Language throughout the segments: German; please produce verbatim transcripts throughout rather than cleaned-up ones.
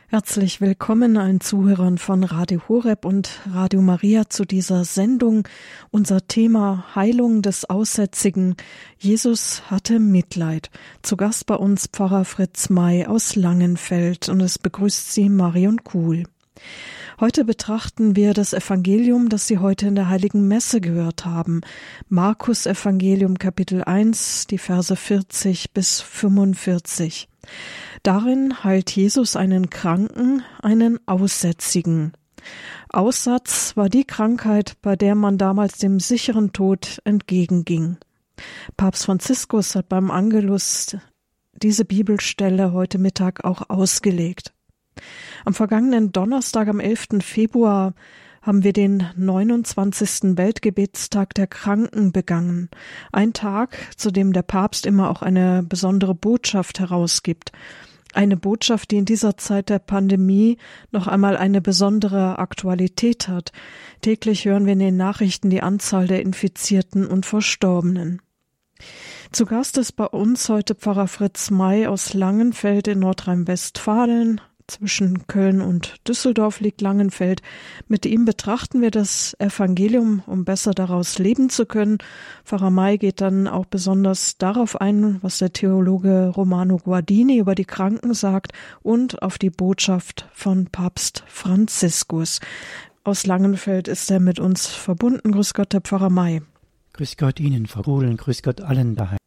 Herzlich willkommen allen Zuhörern von Radio Horeb und Radio Maria zu dieser Sendung. Unser Thema Heilung des Aussätzigen. Jesus hatte Mitleid. Zu Gast bei uns Pfarrer Fritz May aus Langenfeld und es begrüßt Sie Marion Kuhl. Heute betrachten wir das Evangelium, das Sie heute in der Heiligen Messe gehört haben. Markus Evangelium Kapitel eins, die Verse vierzig bis fünfundvierzig. Darin heilt Jesus einen Kranken, einen Aussätzigen. Aussatz war die Krankheit, bei der man damals dem sicheren Tod entgegenging. Papst Franziskus hat beim Angelus diese Bibelstelle heute Mittag auch ausgelegt. Am vergangenen Donnerstag, am elften Februar, haben wir den neunundzwanzigsten Weltgebetstag der Kranken begangen. Ein Tag, zu dem der Papst immer auch eine besondere Botschaft herausgibt. Eine Botschaft, die in dieser Zeit der Pandemie noch einmal eine besondere Aktualität hat. Täglich hören wir in den Nachrichten die Anzahl der Infizierten und Verstorbenen. Zu Gast ist bei uns heute Pfarrer Fritz May aus Langenfeld in Nordrhein-Westfalen. Zwischen Köln und Düsseldorf liegt Langenfeld. Mit ihm betrachten wir das Evangelium, um besser daraus leben zu können. Pfarrer May geht dann auch besonders darauf ein, was der Theologe Romano Guardini über die Kranken sagt und auf die Botschaft von Papst Franziskus. Aus Langenfeld ist er mit uns verbunden. Grüß Gott, Herr Pfarrer May. Grüß Gott Ihnen, Frau Kuhl, und grüß Gott allen daheim.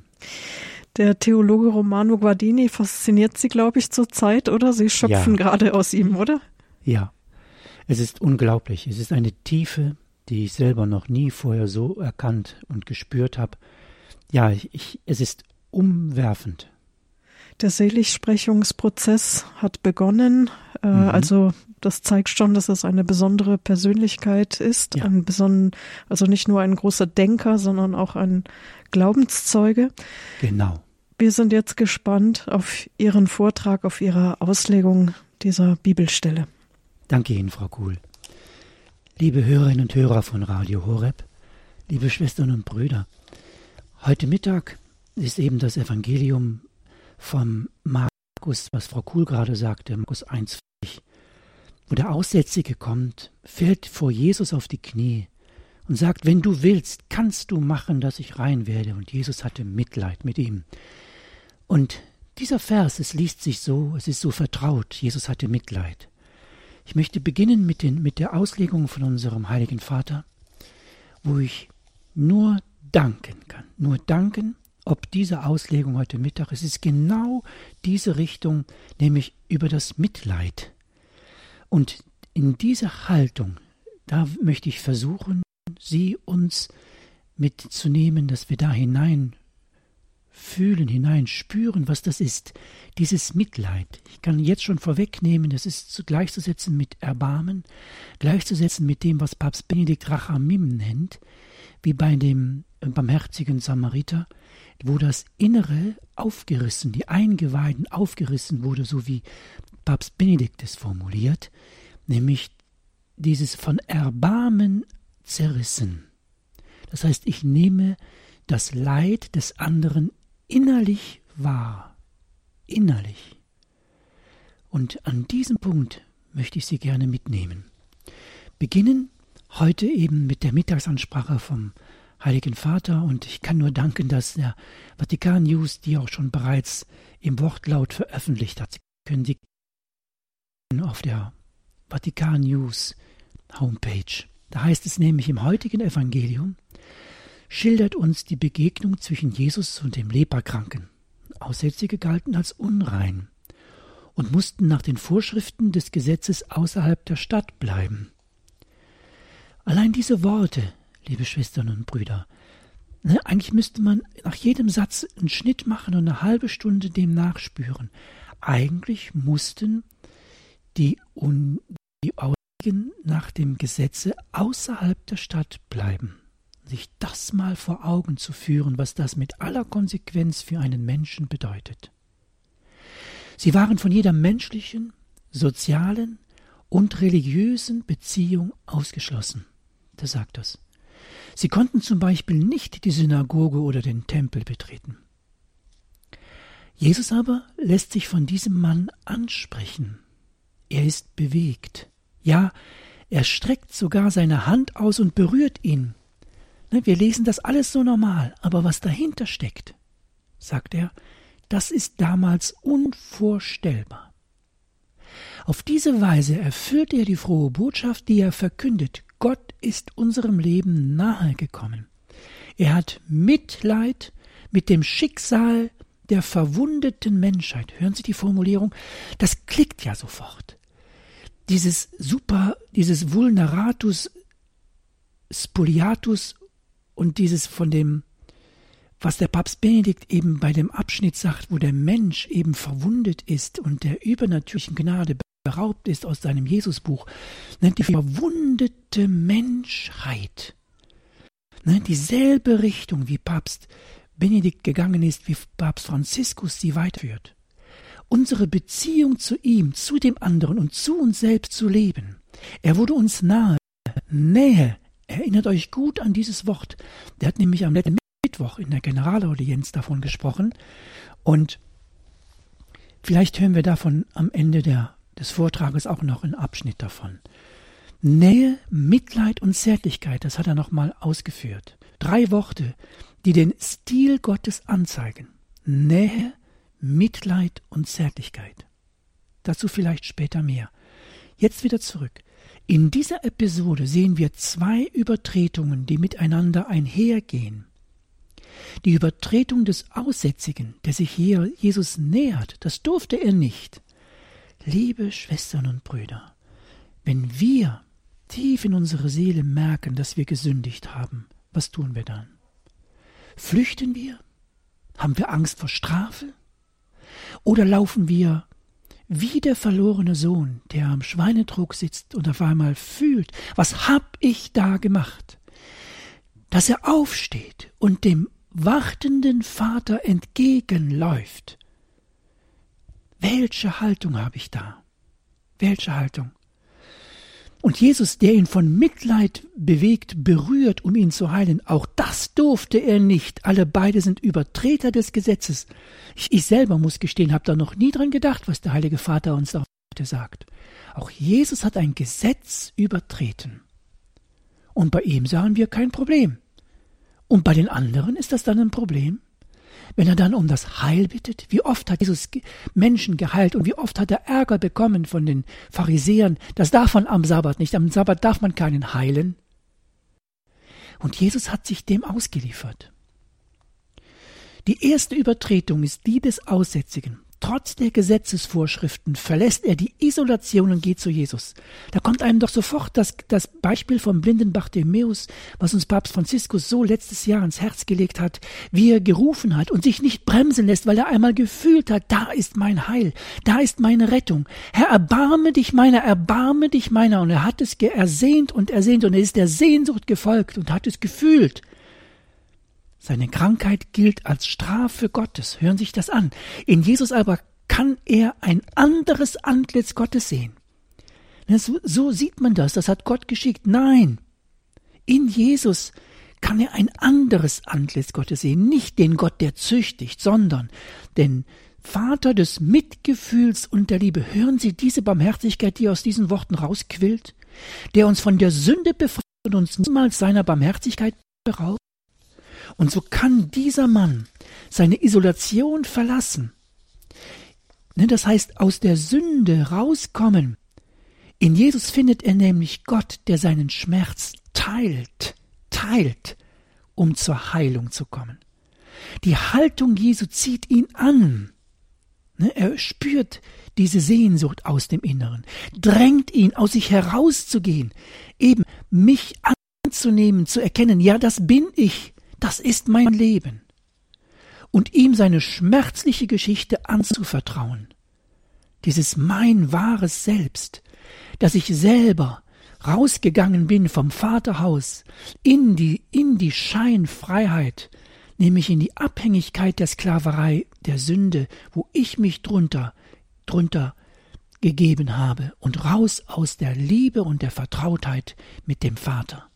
Der Theologe Romano Guardini fasziniert Sie, glaube ich, zurzeit, oder? Sie schöpfen ja. gerade aus ihm, oder? Ja, es ist unglaublich. Es ist eine Tiefe, die ich selber noch nie vorher so erkannt und gespürt habe. Ja, ich, es ist umwerfend. Der Seligsprechungsprozess hat begonnen. Äh, mhm. Also das zeigt schon, dass es eine besondere Persönlichkeit ist. Ja. Ein beson- also nicht nur ein großer Denker, sondern auch ein Glaubenszeuge. Genau. Wir sind jetzt gespannt auf Ihren Vortrag, auf Ihre Auslegung dieser Bibelstelle. Danke Ihnen, Frau Kuhl. Liebe Hörerinnen und Hörer von Radio Horeb, liebe Schwestern und Brüder, heute Mittag ist eben das Evangelium vom Markus, was Frau Kuhl gerade sagte, Markus eins, wo der Aussätzige kommt, fällt vor Jesus auf die Knie und sagt, wenn du willst, kannst du machen, dass ich rein werde. Und Jesus hatte Mitleid mit ihm. Und dieser Vers, es liest sich so, es ist so vertraut, Jesus hatte Mitleid. Ich möchte beginnen mit, den, mit der Auslegung von unserem Heiligen Vater, wo ich nur danken kann, nur danken, ob diese Auslegung heute Mittag, es ist genau diese Richtung, nämlich über das Mitleid. Und in dieser Haltung, da möchte ich versuchen, Sie uns mitzunehmen, dass wir da hinein fühlen, hinein spüren, was das ist, dieses Mitleid. Ich kann jetzt schon vorwegnehmen, das ist gleichzusetzen mit Erbarmen, gleichzusetzen mit dem, was Papst Benedikt Rachamim nennt, wie bei dem barmherzigen Samariter, wo das Innere aufgerissen, die Eingeweiden aufgerissen wurde, so wie Papst Benedikt es formuliert, nämlich dieses von Erbarmen zerrissen. Das heißt, ich nehme das Leid des anderen innerlich wahr. Innerlich. Und an diesem Punkt möchte ich Sie gerne mitnehmen. Beginnen heute eben mit der Mittagsansprache vom Heiligen Vater und ich kann nur danken, dass der Vatikan News die auch schon bereits im Wortlaut veröffentlicht hat. Sie können die auf der Vatikan News Homepage. Da heißt es nämlich im heutigen Evangelium, schildert uns die Begegnung zwischen Jesus und dem Leprakranken. Aussätzige galten als unrein und mussten nach den Vorschriften des Gesetzes außerhalb der Stadt bleiben. Allein diese Worte, liebe Schwestern und Brüder, ne, eigentlich müsste man nach jedem Satz einen Schnitt machen und eine halbe Stunde dem nachspüren. Eigentlich mussten die, Un- die Aussätzigen nach dem Gesetze außerhalb der Stadt bleiben. Sich das mal vor Augen zu führen, was das mit aller Konsequenz für einen Menschen bedeutet. Sie waren von jeder menschlichen, sozialen und religiösen Beziehung ausgeschlossen. Der sagt das. Sie konnten zum Beispiel nicht die Synagoge oder den Tempel betreten. Jesus aber lässt sich von diesem Mann ansprechen. Er ist bewegt. Ja, er streckt sogar seine Hand aus und berührt ihn. Wir lesen das alles so normal, aber was dahinter steckt, sagt er, das ist damals unvorstellbar. Auf diese Weise erfüllt er die frohe Botschaft, die er verkündet. Gott ist unserem Leben nahe gekommen. Er hat Mitleid mit dem Schicksal der verwundeten Menschheit. Hören Sie die Formulierung? Das klickt ja sofort. Dieses super, dieses Vulneratus Spoliatus und dieses von dem, was der Papst Benedikt eben bei dem Abschnitt sagt, wo der Mensch eben verwundet ist und der übernatürlichen Gnade beraubt ist aus seinem Jesusbuch, nennt die verwundete Menschheit. Nennt dieselbe Richtung, wie Papst Benedikt gegangen ist, wie Papst Franziskus sie weiterführt. Unsere Beziehung zu ihm, zu dem anderen und zu uns selbst zu leben. Er wurde uns nahe, Nähe. Erinnert euch gut an dieses Wort. Der hat nämlich am letzten Mittwoch in der Generalaudienz davon gesprochen. Und vielleicht hören wir davon am Ende der, des Vortrages auch noch einen Abschnitt davon. Nähe, Mitleid und Zärtlichkeit, das hat er nochmal ausgeführt. Drei Worte, die den Stil Gottes anzeigen. Nähe, Mitleid und Zärtlichkeit. Dazu vielleicht später mehr. Jetzt wieder zurück. In dieser Episode sehen wir zwei Übertretungen, die miteinander einhergehen. Die Übertretung des Aussätzigen, der sich hier Jesus nähert, das durfte er nicht. Liebe Schwestern und Brüder, wenn wir tief in unserer Seele merken, dass wir gesündigt haben, was tun wir dann? Flüchten wir? Haben wir Angst vor Strafe? Oder laufen wir wie der verlorene Sohn, der am Schweinetrog sitzt und auf einmal fühlt, was hab ich da gemacht? Dass er aufsteht und dem wartenden Vater entgegenläuft. Welche Haltung habe ich da? Welche Haltung? Und Jesus, der ihn von Mitleid bewegt, berührt, um ihn zu heilen, auch das durfte er nicht. Alle beide sind Übertreter des Gesetzes. Ich, ich selber muss gestehen, habe da noch nie dran gedacht, was der Heilige Vater uns da heute sagt. Auch Jesus hat ein Gesetz übertreten. Und bei ihm sahen wir kein Problem. Und bei den anderen ist das dann ein Problem? Wenn er dann um das Heil bittet, wie oft hat Jesus Menschen geheilt und wie oft hat er Ärger bekommen von den Pharisäern, das darf man am Sabbat nicht, am Sabbat darf man keinen heilen. Und Jesus hat sich dem ausgeliefert. Die erste Übertretung ist die des Aussätzigen. Trotz der Gesetzesvorschriften verlässt er die Isolation und geht zu Jesus. Da kommt einem doch sofort das, das Beispiel vom blinden Bartimäus, was uns Papst Franziskus so letztes Jahr ans Herz gelegt hat, wie er gerufen hat und sich nicht bremsen lässt, weil er einmal gefühlt hat, da ist mein Heil, da ist meine Rettung. Herr, erbarme dich meiner, erbarme dich meiner. Und er hat es ersehnt und ersehnt und er ist der Sehnsucht gefolgt und hat es gefühlt. Seine Krankheit gilt als Strafe Gottes. Hören Sie sich das an. In Jesus aber kann er ein anderes Antlitz Gottes sehen. So, so sieht man das. Das hat Gott geschickt. Nein, in Jesus kann er ein anderes Antlitz Gottes sehen. Nicht den Gott, der züchtigt, sondern den Vater des Mitgefühls und der Liebe. Hören Sie diese Barmherzigkeit, die aus diesen Worten rausquillt? Der uns von der Sünde befreit und uns niemals seiner Barmherzigkeit beraubt. Und so kann dieser Mann seine Isolation verlassen. Das heißt, aus der Sünde rauskommen. In Jesus findet er nämlich Gott, der seinen Schmerz teilt, teilt, um zur Heilung zu kommen. Die Haltung Jesu zieht ihn an. Er spürt diese Sehnsucht aus dem Inneren, drängt ihn, aus sich herauszugehen, eben mich anzunehmen, zu erkennen, ja, das bin ich. Das ist mein Leben. Und ihm seine schmerzliche Geschichte anzuvertrauen. Dieses mein wahres Selbst, dass ich selber rausgegangen bin vom Vaterhaus in die, in die Scheinfreiheit, nämlich in die Abhängigkeit der Sklaverei, der Sünde, wo ich mich drunter, drunter gegeben habe und raus aus der Liebe und der Vertrautheit mit dem Vater.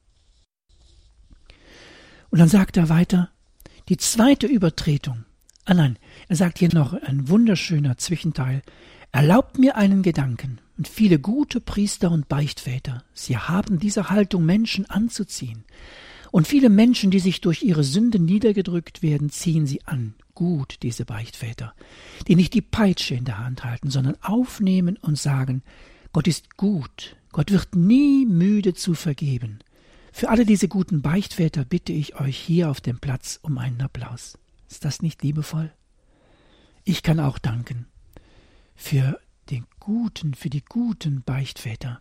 Und dann sagt er weiter, die zweite Übertretung. Ah nein, er sagt hier noch ein wunderschöner Zwischenteil. Erlaubt mir einen Gedanken. und viele gute Priester und Beichtväter, sie haben diese Haltung, Menschen anzuziehen. Und viele Menschen, die sich durch ihre Sünden niedergedrückt werden, ziehen sie an. Gut, diese Beichtväter, die nicht die Peitsche in der Hand halten, sondern aufnehmen und sagen, Gott ist gut, Gott wird nie müde zu vergeben. Für alle diese guten Beichtväter bitte ich euch hier auf dem Platz um einen Applaus. Ist das nicht liebevoll? Ich kann auch danken für den guten, für die guten Beichtväter.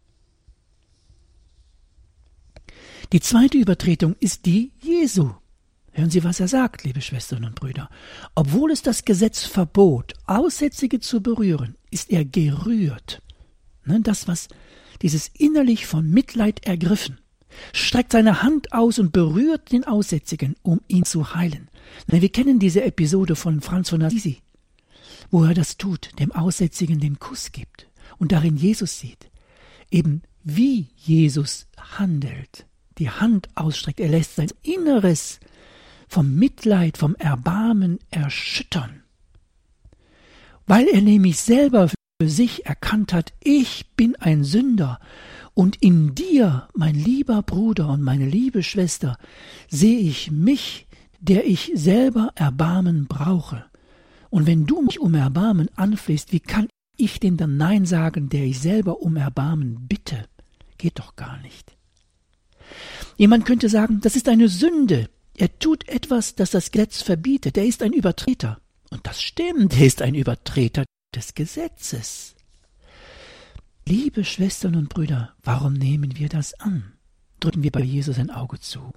Die zweite Übertretung ist die Jesu. Hören Sie, was er sagt, liebe Schwestern und Brüder. Obwohl es das Gesetz verbot, Aussätzige zu berühren, ist er gerührt. Das, was dieses innerlich von Mitleid ergriffen, streckt seine Hand aus und berührt den Aussätzigen, um ihn zu heilen. Wir kennen diese Episode von Franz von Assisi, wo er das tut, dem Aussätzigen den Kuss gibt und darin Jesus sieht. Eben wie Jesus handelt, die Hand ausstreckt, er lässt sein Inneres vom Mitleid, vom Erbarmen erschüttern. Weil er nämlich selber für sich erkannt hat, ich bin ein Sünder und in dir, mein lieber Bruder und meine liebe Schwester, sehe ich mich, der ich selber Erbarmen brauche. Und wenn du mich um Erbarmen anflehst, wie kann ich denn dann Nein sagen, der ich selber um Erbarmen bitte? Geht doch gar nicht. Jemand könnte sagen, das ist eine Sünde. Er tut etwas, das das Gesetz verbietet. Er ist ein Übertreter. Und das stimmt, er ist ein Übertreter des Gesetzes. Liebe Schwestern und Brüder, warum nehmen wir das an? Drücken wir bei Jesus ein Auge zu.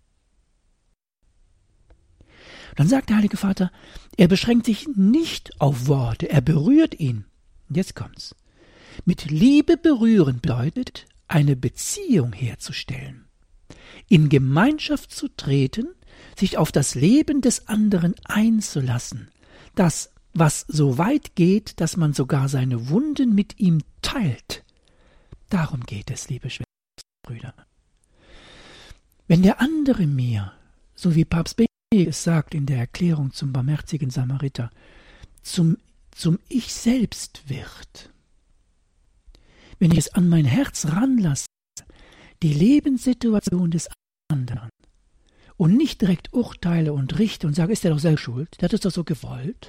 Dann sagt der Heilige Vater, er beschränkt sich nicht auf Worte, er berührt ihn. Und jetzt kommt's. Mit Liebe berühren bedeutet, eine Beziehung herzustellen, in Gemeinschaft zu treten, sich auf das Leben des anderen einzulassen, das, was so weit geht, dass man sogar seine Wunden mit ihm teilt. Darum geht es, liebe Schwestern und Brüder. Wenn der andere mir, so wie Papst Benedikt es sagt in der Erklärung zum barmherzigen Samariter, zum, zum Ich selbst wird, wenn ich es an mein Herz ranlasse, die Lebenssituation des anderen, und nicht direkt urteile und richte und sage, ist er doch selbst schuld, der hat es doch so gewollt,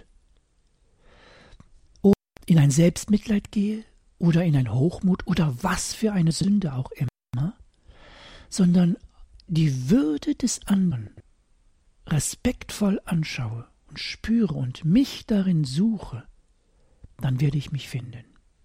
oder in ein Selbstmitleid gehe oder in ein Hochmut oder was für eine Sünde auch immer, sondern die Würde des anderen respektvoll anschaue und spüre und mich darin suche, dann werde ich mich finden.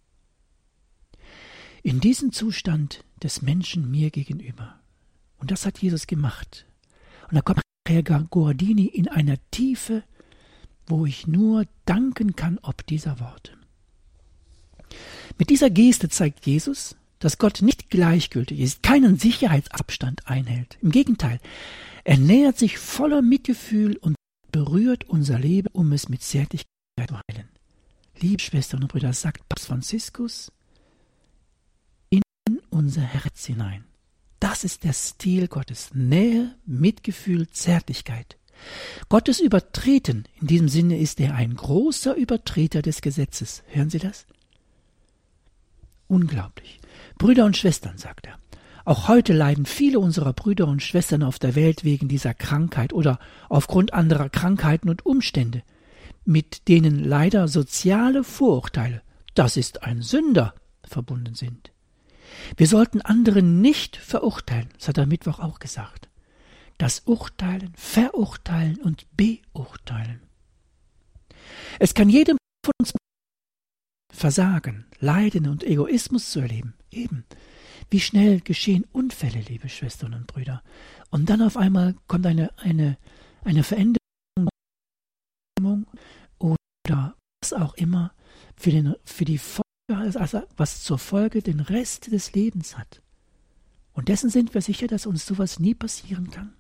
In diesem Zustand des Menschen mir gegenüber. Und das hat Jesus gemacht. Und da kommt Herr Guardini in einer Tiefe, wo ich nur danken kann ob dieser Worte. Mit dieser Geste zeigt Jesus, dass Gott nicht gleichgültig ist, keinen Sicherheitsabstand einhält. Im Gegenteil, er nähert sich voller Mitgefühl und berührt unser Leben, um es mit Zärtlichkeit zu heilen. Liebe Schwestern und Brüder, sagt Papst Franziskus, in unser Herz hinein. Das ist der Stil Gottes. Nähe, Mitgefühl, Zärtlichkeit. Gottes Übertreten, in diesem Sinne ist er ein großer Übertreter des Gesetzes. Hören Sie das? Unglaublich. Brüder und Schwestern, sagt er. Auch heute leiden viele unserer Brüder und Schwestern auf der Welt wegen dieser Krankheit oder aufgrund anderer Krankheiten und Umstände, mit denen leider soziale Vorurteile, das ist ein Sünder, verbunden sind. Wir sollten andere nicht verurteilen, das hat er am Mittwoch auch gesagt. Das Urteilen, Verurteilen und Beurteilen. Es kann jedem von uns Versagen, Leiden und Egoismus zu erleben. Eben, wie schnell geschehen Unfälle, liebe Schwestern und Brüder. Und dann auf einmal kommt eine, eine, eine Veränderung oder was auch immer für, den, für die Folge, also was zur Folge den Rest des Lebens hat. Und dessen sind wir sicher, dass uns sowas nie passieren kann.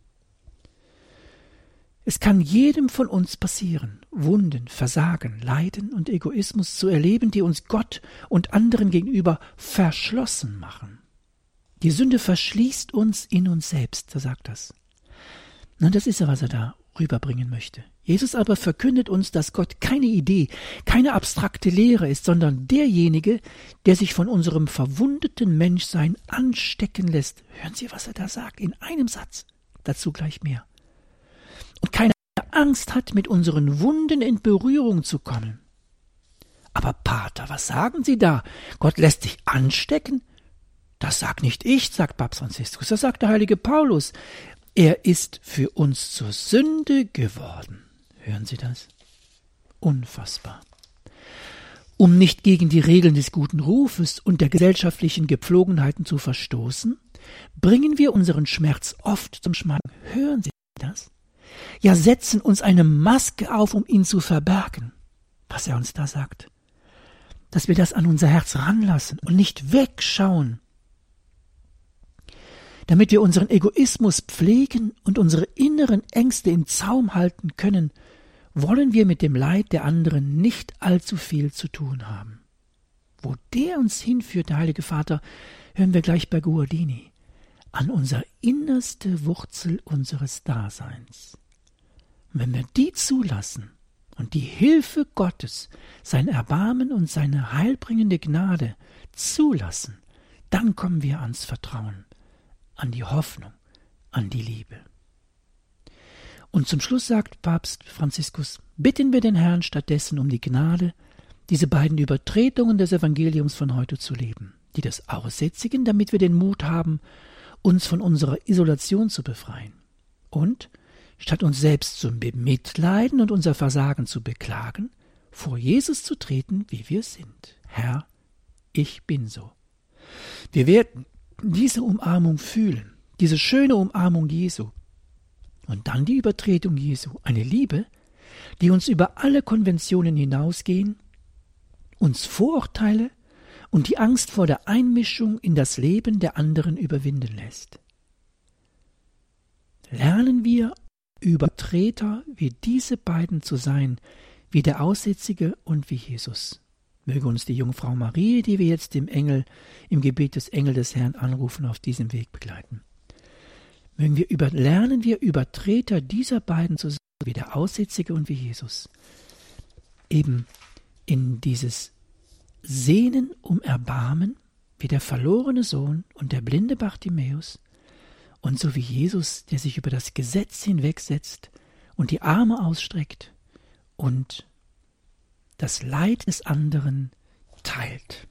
Es kann jedem von uns passieren, Wunden, Versagen, Leiden und Egoismus zu erleben, die uns Gott und anderen gegenüber verschlossen machen. Die Sünde verschließt uns in uns selbst, so sagt das. Und das ist ja, was er da rüberbringen möchte. Jesus aber verkündet uns, dass Gott keine Idee, keine abstrakte Lehre ist, sondern derjenige, der sich von unserem verwundeten Menschsein anstecken lässt. Hören Sie, was er da sagt, in einem Satz, dazu gleich mehr. Und keine Angst hat, mit unseren Wunden in Berührung zu kommen. Aber Pater, was sagen Sie da? Gott lässt sich anstecken? Das sagt nicht ich, sagt Papst Franziskus, das sagt der heilige Paulus. Er ist für uns zur Sünde geworden. Hören Sie das? Unfassbar. Um nicht gegen die Regeln des guten Rufes und der gesellschaftlichen Gepflogenheiten zu verstoßen, bringen wir unseren Schmerz oft zum Schmacken. Hören Sie das? Ja, setzen uns eine Maske auf, um ihn zu verbergen. Was er uns da sagt. Dass wir das an unser Herz ranlassen und nicht wegschauen. Damit wir unseren Egoismus pflegen und unsere inneren Ängste im Zaum halten können, wollen wir mit dem Leid der anderen nicht allzu viel zu tun haben. Wo der uns hinführt, der Heilige Vater, hören wir gleich bei Guardini, an unsere innerste Wurzel unseres Daseins. Und wenn wir die zulassen und die Hilfe Gottes, sein Erbarmen und seine heilbringende Gnade zulassen, dann kommen wir ans Vertrauen, an die Hoffnung, an die Liebe. Und zum Schluss sagt Papst Franziskus, bitten wir den Herrn stattdessen um die Gnade, diese beiden Übertretungen des Evangeliums von heute zu leben, die des Aussätzigen, damit wir den Mut haben, uns von unserer Isolation zu befreien. Und, statt uns selbst zu bemitleiden und unser Versagen zu beklagen, vor Jesus zu treten, wie wir sind. Herr, ich bin so. Wir werden diese Umarmung fühlen, diese schöne Umarmung Jesu. Und dann die Übertretung Jesu, eine Liebe, die uns über alle Konventionen hinausgehen, uns Vorurteile und die Angst vor der Einmischung in das Leben der anderen überwinden lässt. Lernen wir, Übertreter wie diese beiden zu sein, wie der Aussätzige und wie Jesus. Möge uns die Jungfrau Marie, die wir jetzt im Engel, im Gebet des Engel des Herrn anrufen, auf diesem Weg begleiten. Mögen wir über, lernen wir Übertreter dieser beiden zu sein, wie der Aussätzige und wie Jesus. Eben in dieses Sehnen um Erbarmen, wie der verlorene Sohn und der blinde Bartimäus, und so wie Jesus, der sich über das Gesetz hinwegsetzt und die Arme ausstreckt und das Leid des anderen teilt.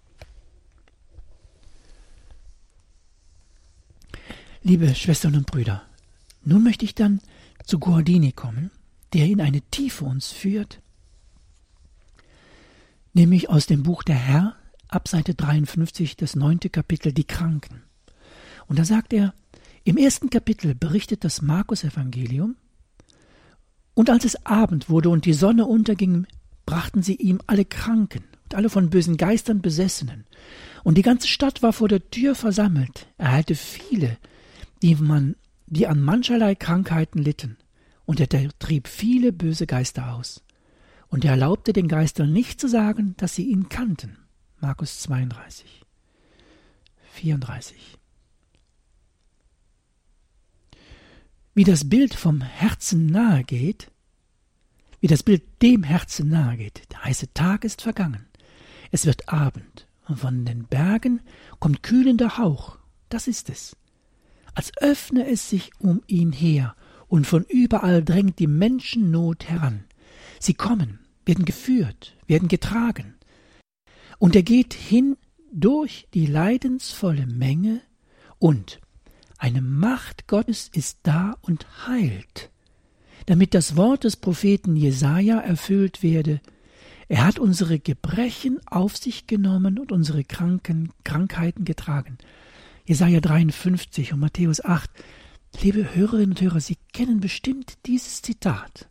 Liebe Schwestern und Brüder, nun möchte ich dann zu Guardini kommen, der in eine Tiefe uns führt, nämlich aus dem Buch Der Herr, ab Seite dreiundfünfzig, das neunte Kapitel, die Kranken. Und da sagt er, im ersten Kapitel berichtet das Markus-Evangelium, und als es Abend wurde und die Sonne unterging, brachten sie ihm alle Kranken und alle von bösen Geistern Besessenen. Und die ganze Stadt war vor der Tür versammelt. Er heilte viele, die, man, die an mancherlei Krankheiten litten. Und er trieb viele böse Geister aus. Und er erlaubte den Geistern nicht zu sagen, dass sie ihn kannten. Markus zweiunddreißig, vierunddreißig. Wie das Bild vom Herzen nahe geht, wie das Bild dem Herzen nahe geht. Der heiße Tag ist vergangen. Es wird Abend und von den Bergen kommt kühlender Hauch. Das ist es. Als öffne es sich um ihn her und von überall drängt die Menschennot heran. Sie kommen, werden geführt, werden getragen. Und er geht hin durch die leidensvolle Menge und eine Macht Gottes ist da und heilt, damit das Wort des Propheten Jesaja erfüllt werde. Er hat unsere Gebrechen auf sich genommen und unsere Kranken, Krankheiten getragen. Jesaja dreiundfünfzig und Matthäus acht. Liebe Hörerinnen und Hörer, Sie kennen bestimmt dieses Zitat.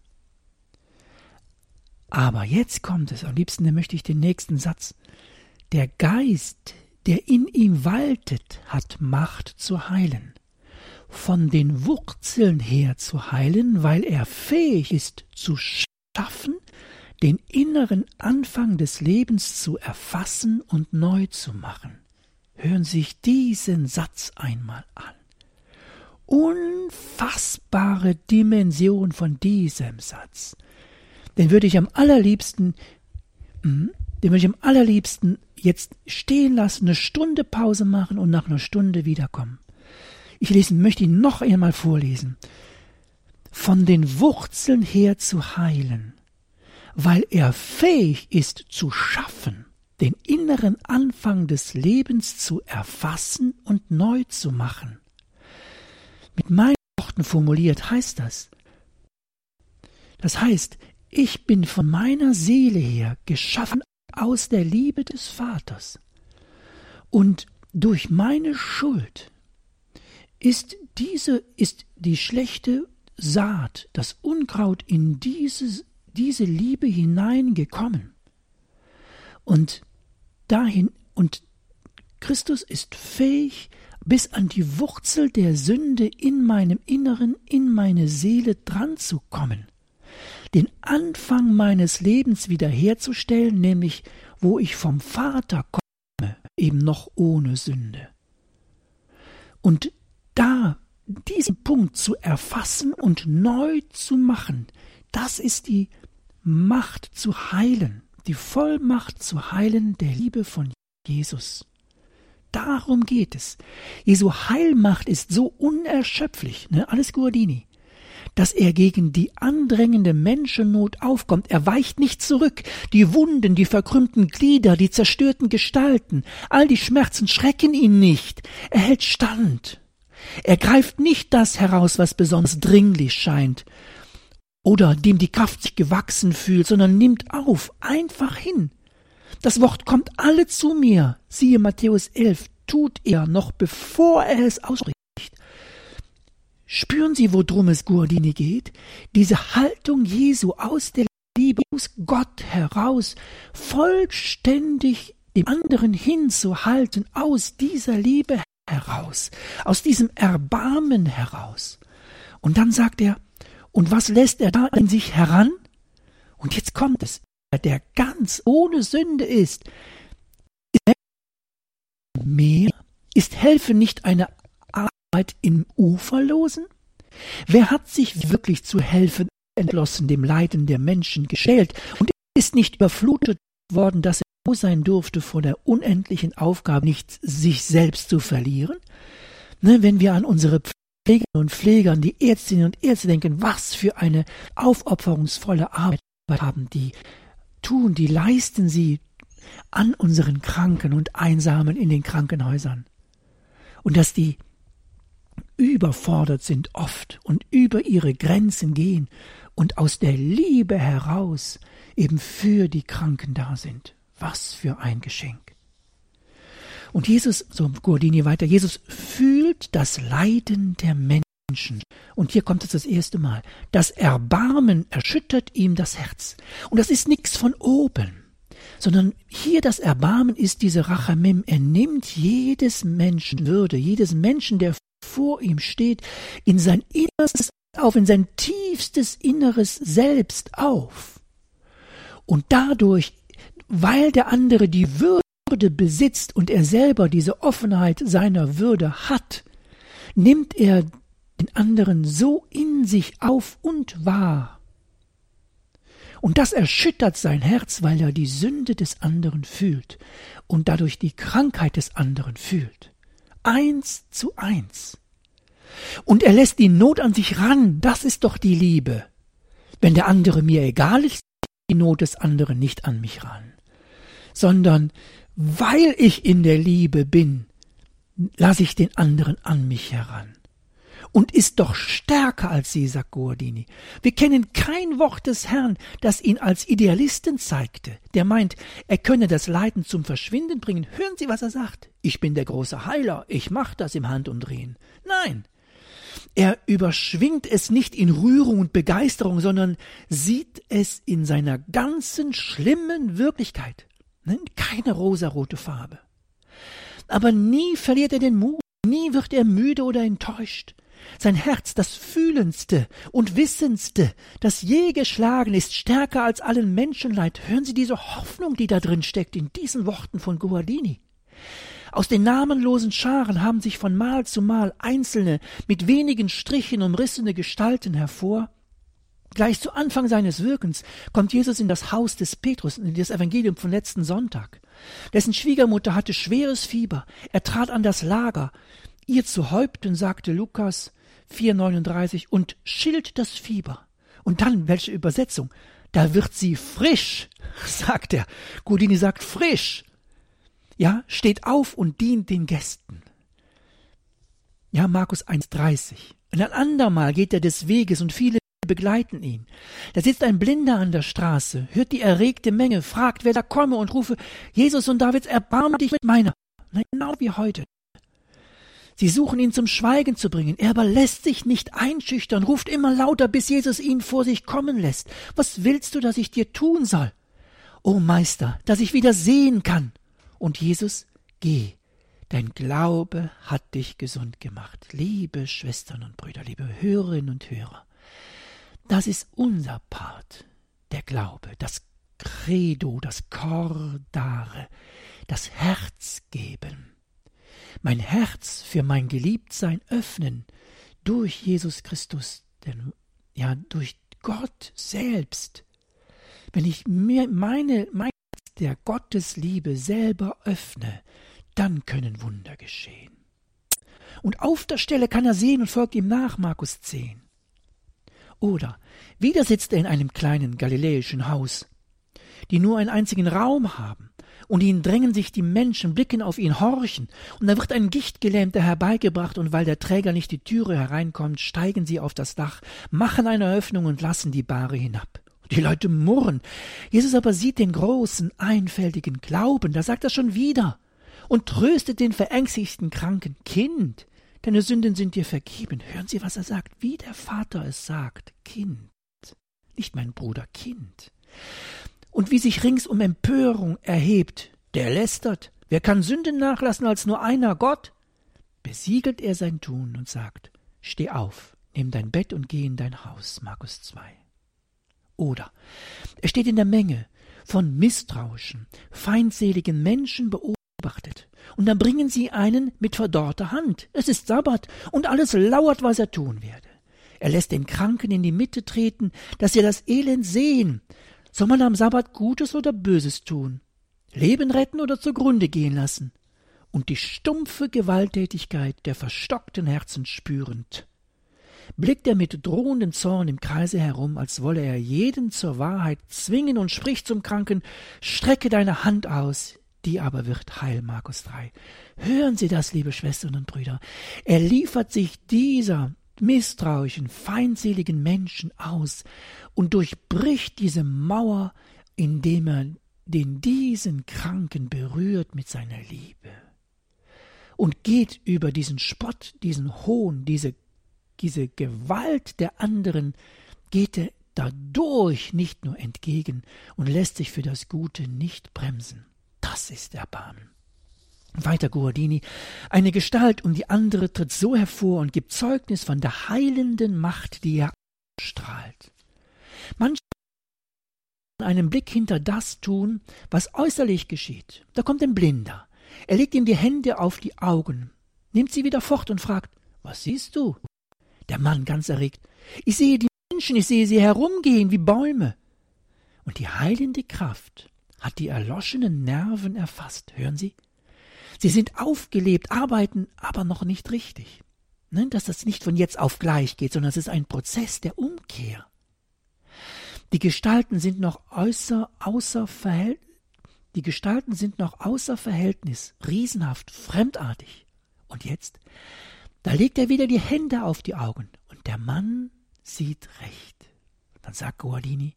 Aber jetzt kommt es, am liebsten möchte ich den nächsten Satz. Der Geist, der in ihm waltet, hat Macht zu heilen. Von den Wurzeln her zu heilen, weil er fähig ist zu schaffen, den inneren Anfang des Lebens zu erfassen und neu zu machen. Hören Sie sich diesen Satz einmal an. unfassbare Dimension von diesem Satz. Den würde ich am allerliebsten, den würde ich am allerliebsten jetzt stehen lassen, eine Stunde Pause machen und nach einer Stunde wiederkommen. Ich lesen, möchte ihn noch einmal vorlesen. Von den Wurzeln her zu heilen, weil er fähig ist zu schaffen, den inneren Anfang des Lebens zu erfassen und neu zu machen. Mit meinen Worten formuliert heißt das, das heißt, ich bin von meiner Seele her geschaffen aus der Liebe des Vaters. Und durch meine Schuld ist diese, ist die schlechte Saat, das Unkraut in diese, diese Liebe hineingekommen. Und dahin, und Christus ist fähig, bis an die Wurzel der Sünde in meinem Inneren, in meine Seele dran zu kommen. Den Anfang meines Lebens wiederherzustellen, nämlich wo ich vom Vater komme, eben noch ohne Sünde. Und da diesen Punkt zu erfassen und neu zu machen, das ist die Macht zu heilen, die Vollmacht zu heilen der Liebe von Jesus. Darum geht es. Jesu Heilmacht ist so unerschöpflich, ne? Alles Guardini, dass er gegen die andrängende Menschennot aufkommt. Er weicht nicht zurück. Die Wunden, die verkrümmten Glieder, die zerstörten Gestalten, all die Schmerzen schrecken ihn nicht. Er hält stand. Er greift nicht das heraus, was besonders dringlich scheint oder dem die Kraft sich gewachsen fühlt, sondern nimmt auf, einfach hin. Das Wort kommt alle zu mir. Siehe Matthäus elf, tut er noch bevor er es ausspricht. Spüren Sie, worum es Guardini geht? Diese Haltung Jesu aus der Liebe, aus Gott heraus, vollständig dem anderen hinzuhalten, aus dieser Liebe heraus, aus diesem Erbarmen heraus. Und dann sagt er, und was lässt er da in sich heran? Und jetzt kommt es, der ganz ohne Sünde ist. Mehr ist Helfen nicht eine Arbeit im Uferlosen? Wer hat sich wirklich zu helfen entschlossen, dem Leiden der Menschen gestellt und ist nicht überflutet worden, dass er froh sein durfte, vor der unendlichen Aufgabe nicht sich selbst zu verlieren? Ne, wenn wir an unsere Pflegerinnen und Pfleger, an die Ärztinnen und Ärzte denken, was für eine aufopferungsvolle Arbeit haben die tun, die leisten sie an unseren Kranken und Einsamen in den Krankenhäusern. Und dass die überfordert sind oft und über ihre Grenzen gehen und aus der Liebe heraus eben für die Kranken da sind. Was für ein Geschenk. Und Jesus, so Guardini weiter, Jesus fühlt das Leiden der Menschen. Und hier kommt es das erste Mal. Das Erbarmen erschüttert ihm das Herz. Und das ist nichts von oben, sondern hier das Erbarmen ist diese Rachamim. Er nimmt jedes Menschen Würde, jedes Menschen, der vor ihm steht, in sein Innerstes auf, in sein tiefstes Inneres selbst auf. Und dadurch, weil der andere die Würde besitzt und er selber diese Offenheit seiner Würde hat, nimmt er den anderen so in sich auf und wahr. Und das erschüttert sein Herz, weil er die Sünde des anderen fühlt und dadurch die Krankheit des anderen fühlt. Eins zu eins. Und er lässt die Not an sich ran, das ist doch die Liebe. Wenn der andere mir egal ist, die Not des anderen nicht an mich ran. Sondern weil ich in der Liebe bin, lasse ich den anderen an mich heran. Und ist doch stärker als sie, sagt Guardini. Wir kennen kein Wort des Herrn, das ihn als Idealisten zeigte, der meint, er könne das Leiden zum Verschwinden bringen. Hören Sie, was er sagt. Ich bin der große Heiler, ich mache das im Handumdrehen. Nein, er überschwingt es nicht in Rührung und Begeisterung, sondern sieht es in seiner ganzen schlimmen Wirklichkeit. Keine rosarote Farbe. Aber nie verliert er den Mut, nie wird er müde oder enttäuscht. Sein Herz, das Fühlendste und Wissendste, das je geschlagen ist, stärker als allen Menschenleid. Hören Sie diese Hoffnung, die da drin steckt, in diesen Worten von Guardini. Aus den namenlosen Scharen haben sich von Mal zu Mal einzelne, mit wenigen Strichen umrissene Gestalten hervor. Gleich zu Anfang seines Wirkens kommt Jesus in das Haus des Petrus, in das Evangelium von letzten Sonntag. Dessen Schwiegermutter hatte schweres Fieber. Er trat an das Lager. Ihr zu Häupten, sagte Lukas vier neununddreißig, und stillt das Fieber. Und dann, welche Übersetzung? Da wird sie frisch, sagt er. Guardini sagt frisch. Ja, steht auf und dient den Gästen. Ja, Markus eins dreißig. Und ein andermal geht er des Weges und viele begleiten ihn. Da sitzt ein Blinder an der Straße, hört die erregte Menge, fragt, wer da komme und rufe, Jesus Sohn Davids, erbarme dich mit meiner. Genau wie heute. Sie suchen ihn zum Schweigen zu bringen. Er aber lässt sich nicht einschüchtern, ruft immer lauter, bis Jesus ihn vor sich kommen lässt. Was willst du, dass ich dir tun soll? O Meister, dass ich wieder sehen kann. Und Jesus, geh, dein Glaube hat dich gesund gemacht. Liebe Schwestern und Brüder, liebe Hörerinnen und Hörer, das ist unser Part, der Glaube, das Credo, das Cordare, das Herz geben. Mein Herz für mein Geliebtsein öffnen durch Jesus Christus, denn ja, durch Gott selbst. Wenn ich mir meine, mein Herz der Gottesliebe selber öffne, dann können Wunder geschehen. Und auf der Stelle kann er sehen und folgt ihm nach, Markus zehn. Oder wieder sitzt er in einem kleinen galiläischen Haus, die nur einen einzigen Raum haben, und ihnen drängen sich die Menschen, blicken auf ihn, horchen, und da wird ein Gichtgelähmter herbeigebracht, und weil der Träger nicht die Türe hereinkommt, steigen sie auf das Dach, machen eine Öffnung und lassen die Bahre hinab. Und die Leute murren. Jesus aber sieht den großen, einfältigen Glauben, da sagt er schon wieder, und tröstet den verängstigten Kranken: Kind, deine Sünden sind dir vergeben. Hören Sie, was er sagt, wie der Vater es sagt: Kind, nicht mein Bruder, Kind. Und wie sich ringsum Empörung erhebt: Der lästert, wer kann Sünden nachlassen als nur einer, Gott? Besiegelt er sein Tun und sagt: Steh auf, nimm dein Bett und geh in dein Haus, Markus zwei. Oder er steht in der Menge von misstrauischen, feindseligen Menschen beobachtet, und dann bringen sie einen mit verdorrter Hand. Es ist Sabbat, und alles lauert, was er tun werde. Er lässt den Kranken in die Mitte treten, dass sie das Elend sehen. Soll man am Sabbat Gutes oder Böses tun? Leben retten oder zugrunde gehen lassen? Und die stumpfe Gewalttätigkeit der verstockten Herzen spürend, blickt er mit drohendem Zorn im Kreise herum, als wolle er jeden zur Wahrheit zwingen, und spricht zum Kranken: Strecke deine Hand aus, die aber wird heil, Markus drei. Hören Sie das, liebe Schwestern und Brüder. Er liefert sich dieser misstrauischen, feindseligen Menschen aus und durchbricht diese Mauer, indem er den diesen Kranken berührt mit seiner Liebe und geht über diesen Spott, diesen Hohn, diese, diese Gewalt der anderen, geht er dadurch nicht nur entgegen und lässt sich für das Gute nicht bremsen. Das ist Erbarmen. Weiter Guardini: Eine Gestalt um die andere tritt so hervor und gibt Zeugnis von der heilenden Macht, die er ausstrahlt. Manche einen Blick hinter das tun, was äußerlich geschieht. Da kommt ein Blinder. Er legt ihm die Hände auf die Augen, nimmt sie wieder fort und fragt: Was siehst du? Der Mann ganz erregt: Ich sehe die Menschen, ich sehe sie herumgehen wie Bäume. Und die heilende Kraft hat die erloschenen Nerven erfasst. Hören Sie? Sie sind aufgelebt, arbeiten aber noch nicht richtig. Ne? Dass das nicht von jetzt auf gleich geht, sondern es ist ein Prozess der Umkehr. Die Gestalten sind noch außer, außer Verhältnis, die Gestalten sind noch außer Verhältnis, riesenhaft, fremdartig. Und jetzt, da legt er wieder die Hände auf die Augen und der Mann sieht recht. Dann sagt Guardini: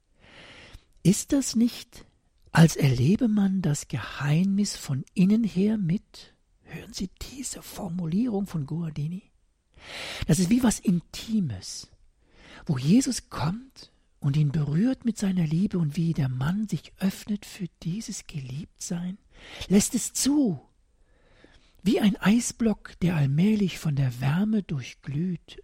Ist das nicht, als erlebe man das Geheimnis von innen her mit? Hören Sie diese Formulierung von Guardini? Das ist wie was Intimes, wo Jesus kommt und ihn berührt mit seiner Liebe, und wie der Mann sich öffnet für dieses Geliebtsein, lässt es zu, wie ein Eisblock, der allmählich von der Wärme durchglüht,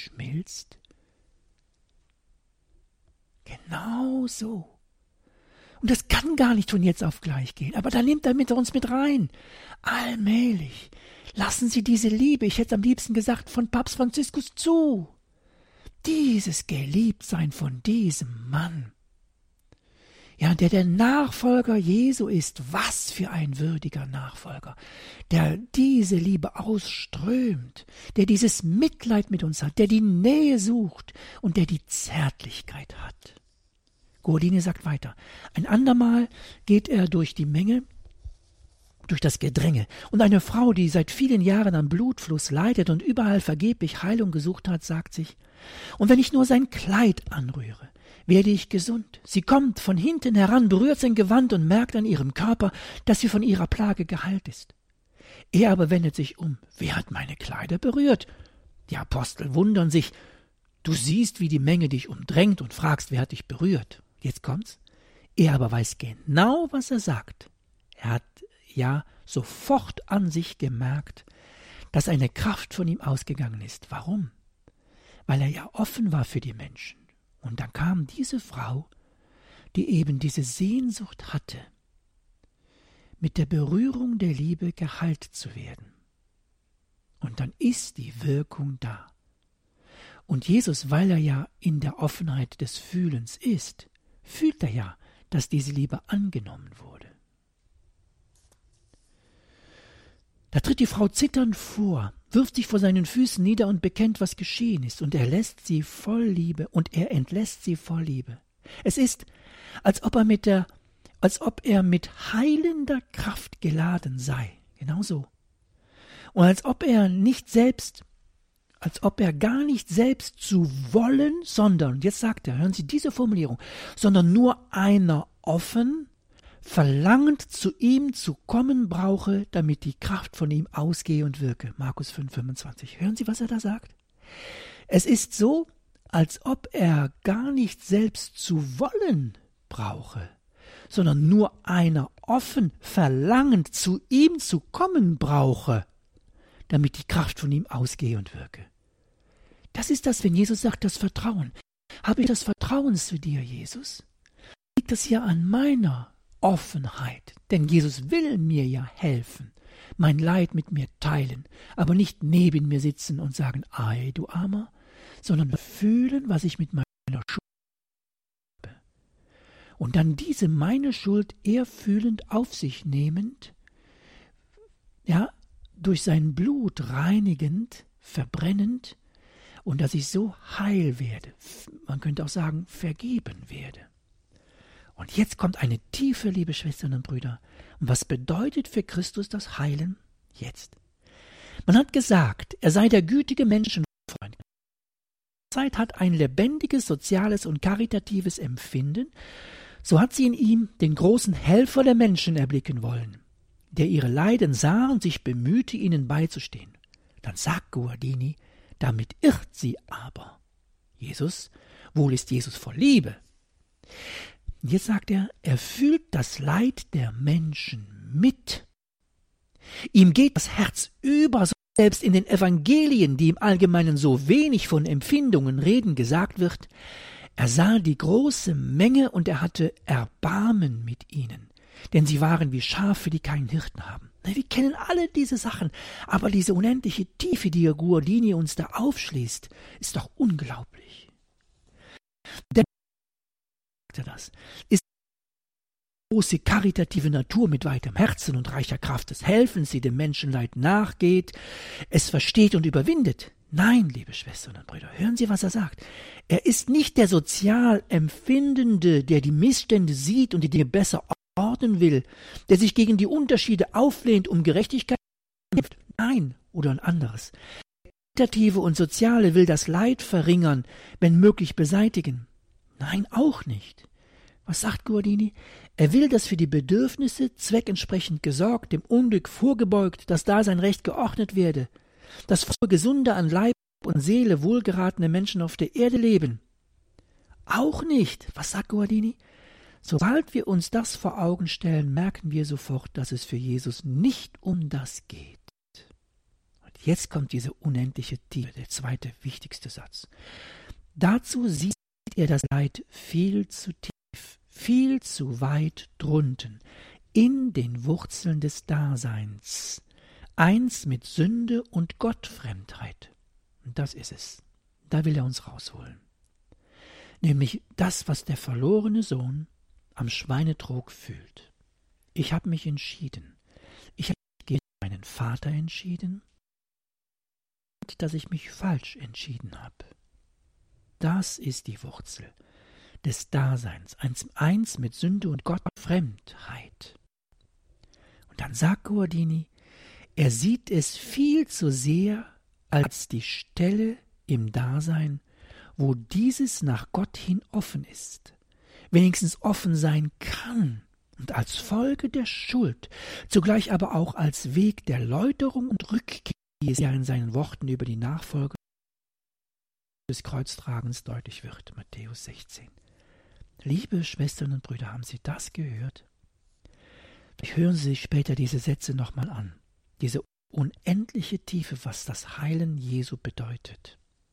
hinschmilzt. Genau so. Und das kann gar nicht von jetzt auf gleich gehen. Aber da nimmt er mit uns mit rein. Allmählich. Lassen Sie diese Liebe, ich hätte am liebsten gesagt, von Papst Franziskus zu. Dieses Geliebtsein von diesem Mann. Ja, der der Nachfolger Jesu ist. Was für ein würdiger Nachfolger. Der diese Liebe ausströmt. Der dieses Mitleid mit uns hat. Der die Nähe sucht. Und der die Zärtlichkeit hat. Guardini sagt weiter. Ein andermal geht er durch die Menge, durch das Gedränge. Und eine Frau, die seit vielen Jahren am Blutfluss leidet und überall vergeblich Heilung gesucht hat, sagt sich, und wenn ich nur sein Kleid anrühre, werde ich gesund. Sie kommt von hinten heran, berührt sein Gewand und merkt an ihrem Körper, dass sie von ihrer Plage geheilt ist. Er aber wendet sich um. Wer hat meine Kleider berührt? Die Apostel wundern sich. Du siehst, wie die Menge dich umdrängt und fragst, wer hat dich berührt? Jetzt kommt's. Er aber weiß genau, was er sagt. Er hat ja sofort an sich gemerkt, dass eine Kraft von ihm ausgegangen ist. Warum? Weil er ja offen war für die Menschen. Und dann kam diese Frau, die eben diese Sehnsucht hatte, mit der Berührung der Liebe geheilt zu werden. Und dann ist die Wirkung da. Und Jesus, weil er ja in der Offenheit des Fühlens ist, fühlt er ja, dass diese Liebe angenommen wurde. Da tritt die Frau zitternd vor, wirft sich vor seinen Füßen nieder und bekennt, was geschehen ist, und er lässt sie voll Liebe, und er entlässt sie voll Liebe. Es ist, als ob er mit der, als ob er mit heilender Kraft geladen sei, genau so. Und als ob er nicht selbst, als ob er gar nicht selbst zu wollen, sondern, jetzt sagt er, hören Sie diese Formulierung, sondern nur einer offen, verlangend zu ihm zu kommen brauche, damit die Kraft von ihm ausgehe und wirke. Markus fünf, fünfundzwanzig. Hören Sie, was er da sagt? Es ist so, als ob er gar nicht selbst zu wollen brauche, sondern nur einer offen, verlangend zu ihm zu kommen brauche, damit die Kraft von ihm ausgehe und wirke. Das ist das, wenn Jesus sagt, das Vertrauen. Habe ich das Vertrauen zu dir, Jesus? Liegt das ja an meiner Offenheit, denn Jesus will mir ja helfen, mein Leid mit mir teilen, aber nicht neben mir sitzen und sagen, ei, du Armer, sondern fühlen, was ich mit meiner Schuld habe. Und dann diese meine Schuld eher fühlend auf sich nehmend, ja, durch sein Blut reinigend, verbrennend, und dass ich so heil werde, man könnte auch sagen, vergeben werde. Und jetzt kommt eine tiefe, liebe Schwestern und Brüder. Und was bedeutet für Christus das Heilen jetzt? Man hat gesagt, er sei der gütige Menschenfreund. Die Zeit hat ein lebendiges, soziales und karitatives Empfinden. So hat sie in ihm den großen Helfer der Menschen erblicken wollen, der ihre Leiden sah und sich bemühte, ihnen beizustehen. Dann sagt Guardini, damit irrt sie aber. Jesus, wohl ist Jesus voll Liebe. Jetzt sagt er, er fühlt das Leid der Menschen mit. Ihm geht das Herz über, so selbst in den Evangelien, die im Allgemeinen so wenig von Empfindungen reden, gesagt wird, er sah die große Menge und er hatte Erbarmen mit ihnen, denn sie waren wie Schafe, die keinen Hirten haben. Wir kennen alle diese Sachen, aber diese unendliche Tiefe, die Guardini uns da aufschließt, ist doch unglaublich. Denn das ist die große karitative Natur mit weitem Herzen und reicher Kraft des Helfens, die dem Menschenleid nachgeht, es versteht und überwindet. Nein, liebe Schwestern und Brüder, hören Sie, was er sagt. Er ist nicht der sozial Empfindende, der die Missstände sieht und die Dinge besser ordnen will, der sich gegen die Unterschiede auflehnt, um Gerechtigkeit zu kämpfen. Nein, oder ein anderes. Der Karitative und Soziale will das Leid verringern, wenn möglich beseitigen. Nein, auch nicht. Was sagt Guardini? Er will, dass für die Bedürfnisse zweckentsprechend gesorgt, dem Unglück vorgebeugt, dass da sein Recht geordnet werde, dass für gesunde an Leib und Seele wohlgeratene Menschen auf der Erde leben. Auch nicht. Was sagt Guardini? Sobald wir uns das vor Augen stellen, merken wir sofort, dass es für Jesus nicht um das geht. Und jetzt kommt diese unendliche Tiefe, der zweite wichtigste Satz. Dazu sieht er das Leid viel zu tief, viel zu weit drunten, in den Wurzeln des Daseins, eins mit Sünde und Gottfremdheit. Und das ist es. Da will er uns rausholen. Nämlich das, was der verlorene Sohn am Schweinetrog fühlt. Ich habe mich entschieden. Ich habe mich gegen meinen Vater entschieden, dass ich mich falsch entschieden habe. Das ist die Wurzel des Daseins, eins, eins mit Sünde und Gottfremdheit. Und dann sagt Guardini, er sieht es viel zu sehr als die Stelle im Dasein, wo dieses nach Gott hin offen ist, wenigstens offen sein kann und als Folge der Schuld, zugleich aber auch als Weg der Läuterung und Rückkehr, wie es ja in seinen Worten über die Nachfolge des Kreuztragens deutlich wird, Matthäus sechzehn. Liebe Schwestern und Brüder, haben Sie das gehört? Hören Sie sich später diese Sätze nochmal an, diese unendliche Tiefe, was das Heilen Jesu bedeutet.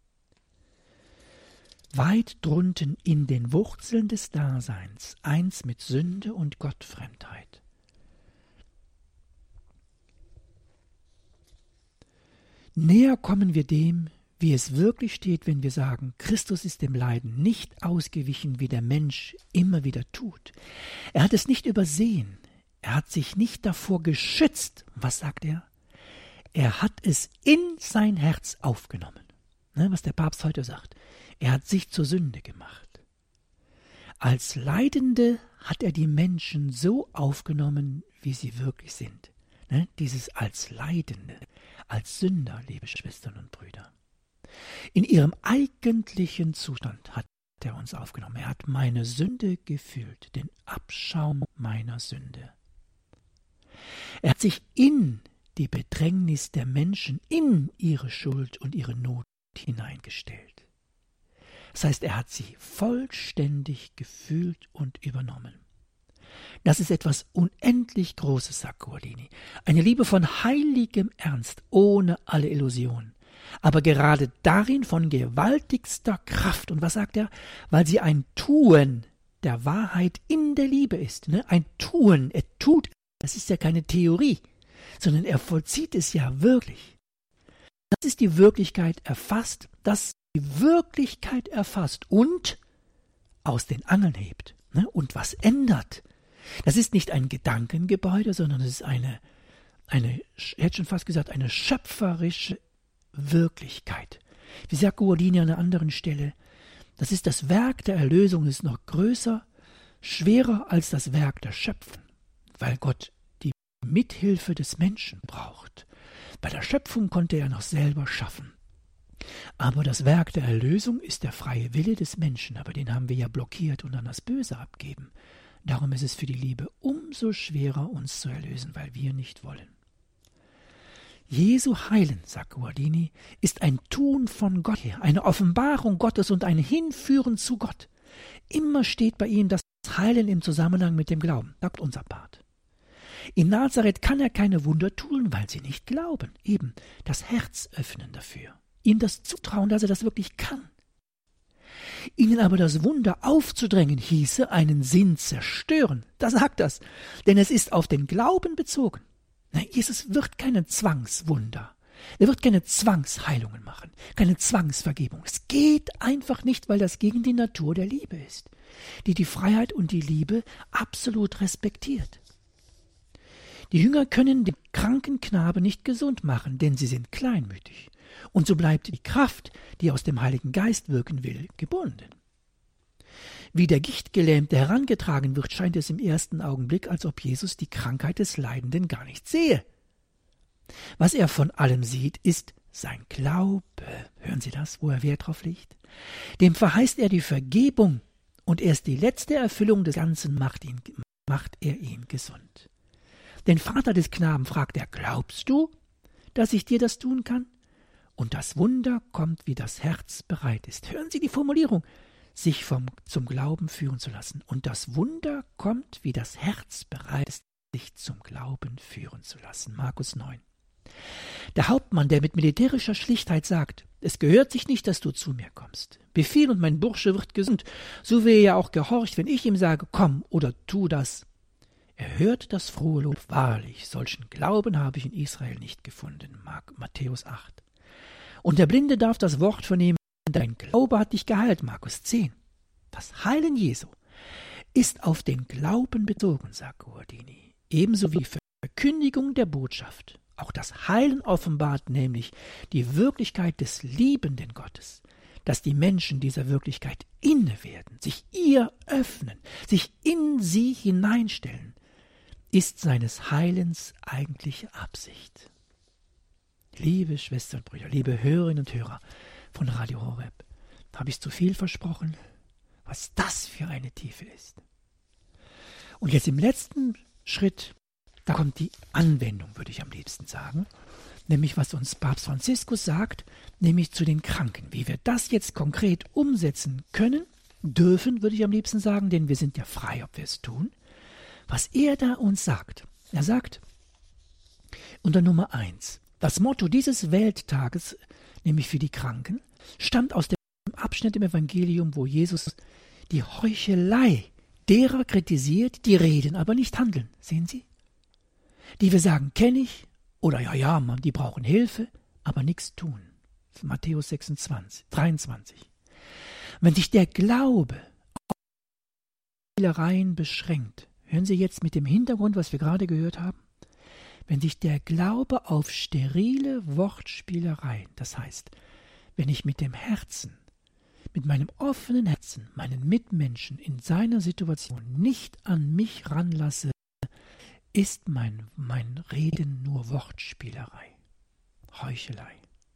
Weit drunten in den Wurzeln des Daseins, eins mit Sünde und Gottfremdheit. Näher kommen wir dem, wie es wirklich steht, wenn wir sagen, Christus ist dem Leiden nicht ausgewichen, wie der Mensch immer wieder tut. Er hat es nicht übersehen, er hat sich nicht davor geschützt. Was sagt er? Er hat es in sein Herz aufgenommen. Ne, was der Papst heute sagt. Er hat sich zur Sünde gemacht. Als Leidende hat er die Menschen so aufgenommen, wie sie wirklich sind. Ne, dieses als Leidende, als Sünder, liebe Schwestern und Brüder. In ihrem eigentlichen Zustand hat er uns aufgenommen. Er hat meine Sünde gefühlt, den Abschaum meiner Sünde. Er hat sich in die Bedrängnis der Menschen, in ihre Schuld und ihre Not hineingestellt. Das heißt, er hat sie vollständig gefühlt und übernommen. Das ist etwas unendlich Großes, sagt Guardini. Eine Liebe von heiligem Ernst, ohne alle Illusionen. Aber gerade darin von gewaltigster Kraft. Und was sagt er? Weil sie ein Tun der Wahrheit in der Liebe ist. Ne? Ein Tun, er tut, das ist ja keine Theorie, sondern er vollzieht es ja wirklich. Das ist die Wirklichkeit erfasst, das die Wirklichkeit erfasst und aus den Angeln hebt, ne? Und was ändert. Das ist nicht ein Gedankengebäude, sondern es ist eine, eine, ich hätte schon fast gesagt, eine schöpferische Wirklichkeit. Wie sagt Guardini an einer anderen Stelle, das ist das Werk der Erlösung, ist noch größer, schwerer als das Werk der Schöpfung, weil Gott die Mithilfe des Menschen braucht. Bei der Schöpfung konnte er noch selber schaffen. Aber das Werk der Erlösung ist der freie Wille des Menschen, aber den haben wir ja blockiert und an das Böse abgeben. Darum ist es für die Liebe umso schwerer, uns zu erlösen, weil wir nicht wollen. Jesu Heilen, sagt Guardini, ist ein Tun von Gott her, eine Offenbarung Gottes und ein Hinführen zu Gott. Immer steht bei ihm das Heilen im Zusammenhang mit dem Glauben, sagt unser Papst. In Nazareth kann er keine Wunder tun, weil sie nicht glauben. Eben das Herz öffnen dafür. Ihnen das zutrauen, dass er das wirklich kann. Ihnen aber das Wunder aufzudrängen, hieße einen Sinn zerstören. Da sagt das, denn es ist auf den Glauben bezogen. Na, Jesus wird keine Zwangswunder. Er wird keine Zwangsheilungen machen, keine Zwangsvergebung. Es geht einfach nicht, weil das gegen die Natur der Liebe ist, die die Freiheit und die Liebe absolut respektiert. Die Jünger können den kranken Knabe nicht gesund machen, denn sie sind kleinmütig. Und so bleibt die Kraft, die aus dem Heiligen Geist wirken will, gebunden. Wie der Gichtgelähmte herangetragen wird, scheint es im ersten Augenblick, als ob Jesus die Krankheit des Leidenden gar nicht sehe. Was er von allem sieht, ist sein Glaube. Hören Sie das, wo er Wert drauf legt? Dem verheißt er die Vergebung, und erst die letzte Erfüllung des Ganzen macht, ihn, macht er ihn gesund. Den Vater des Knaben fragt er, glaubst du, dass ich dir das tun kann? Und das Wunder kommt, wie das Herz bereit ist. Hören Sie die Formulierung, sich vom, zum Glauben führen zu lassen. Und das Wunder kommt, wie das Herz bereit ist, sich zum Glauben führen zu lassen. Markus neun. Der Hauptmann, der mit militärischer Schlichtheit sagt, es gehört sich nicht, dass du zu mir kommst. Befiehl und mein Bursche wird gesund, so wie er ja auch gehorcht, wenn ich ihm sage, komm oder tu das. Er hört das frohe Lob, wahrlich, solchen Glauben habe ich in Israel nicht gefunden. Matthäus acht. Und der Blinde darf das Wort vernehmen, dein Glaube hat dich geheilt. Markus zehn. Das Heilen Jesu ist auf den Glauben bezogen, sagt Guardini, ebenso wie für Verkündigung der Botschaft. Auch das Heilen offenbart nämlich die Wirklichkeit des liebenden Gottes, dass die Menschen dieser Wirklichkeit inne werden, sich ihr öffnen, sich in sie hineinstellen, ist seines Heilens eigentliche Absicht. Liebe Schwestern und Brüder, liebe Hörerinnen und Hörer von Radio Horeb, habe ich zu viel versprochen, was das für eine Tiefe ist. Und jetzt im letzten Schritt, da kommt die Anwendung, würde ich am liebsten sagen, nämlich was uns Papst Franziskus sagt, nämlich zu den Kranken. Wie wir das jetzt konkret umsetzen können, dürfen, würde ich am liebsten sagen, denn wir sind ja frei, ob wir es tun. Was er da uns sagt, er sagt unter Nummer eins, das Motto dieses Welttages, nämlich für die Kranken, stammt aus dem Abschnitt im Evangelium, wo Jesus die Heuchelei derer kritisiert, die reden, aber nicht handeln. Sehen Sie? Die wir sagen, kenne ich, oder ja, ja, Mann, die brauchen Hilfe, aber nichts tun. Matthäus sechsundzwanzig, dreiundzwanzig. Wenn sich der Glaube auf Spielereien beschränkt, hören Sie jetzt mit dem Hintergrund, was wir gerade gehört haben, wenn sich der Glaube auf sterile Wortspielereien, das heißt, wenn ich mit dem Herzen, mit meinem offenen Herzen meinen Mitmenschen in seiner Situation nicht an mich ranlasse, ist mein, mein Reden nur Wortspielerei, Heuchelei.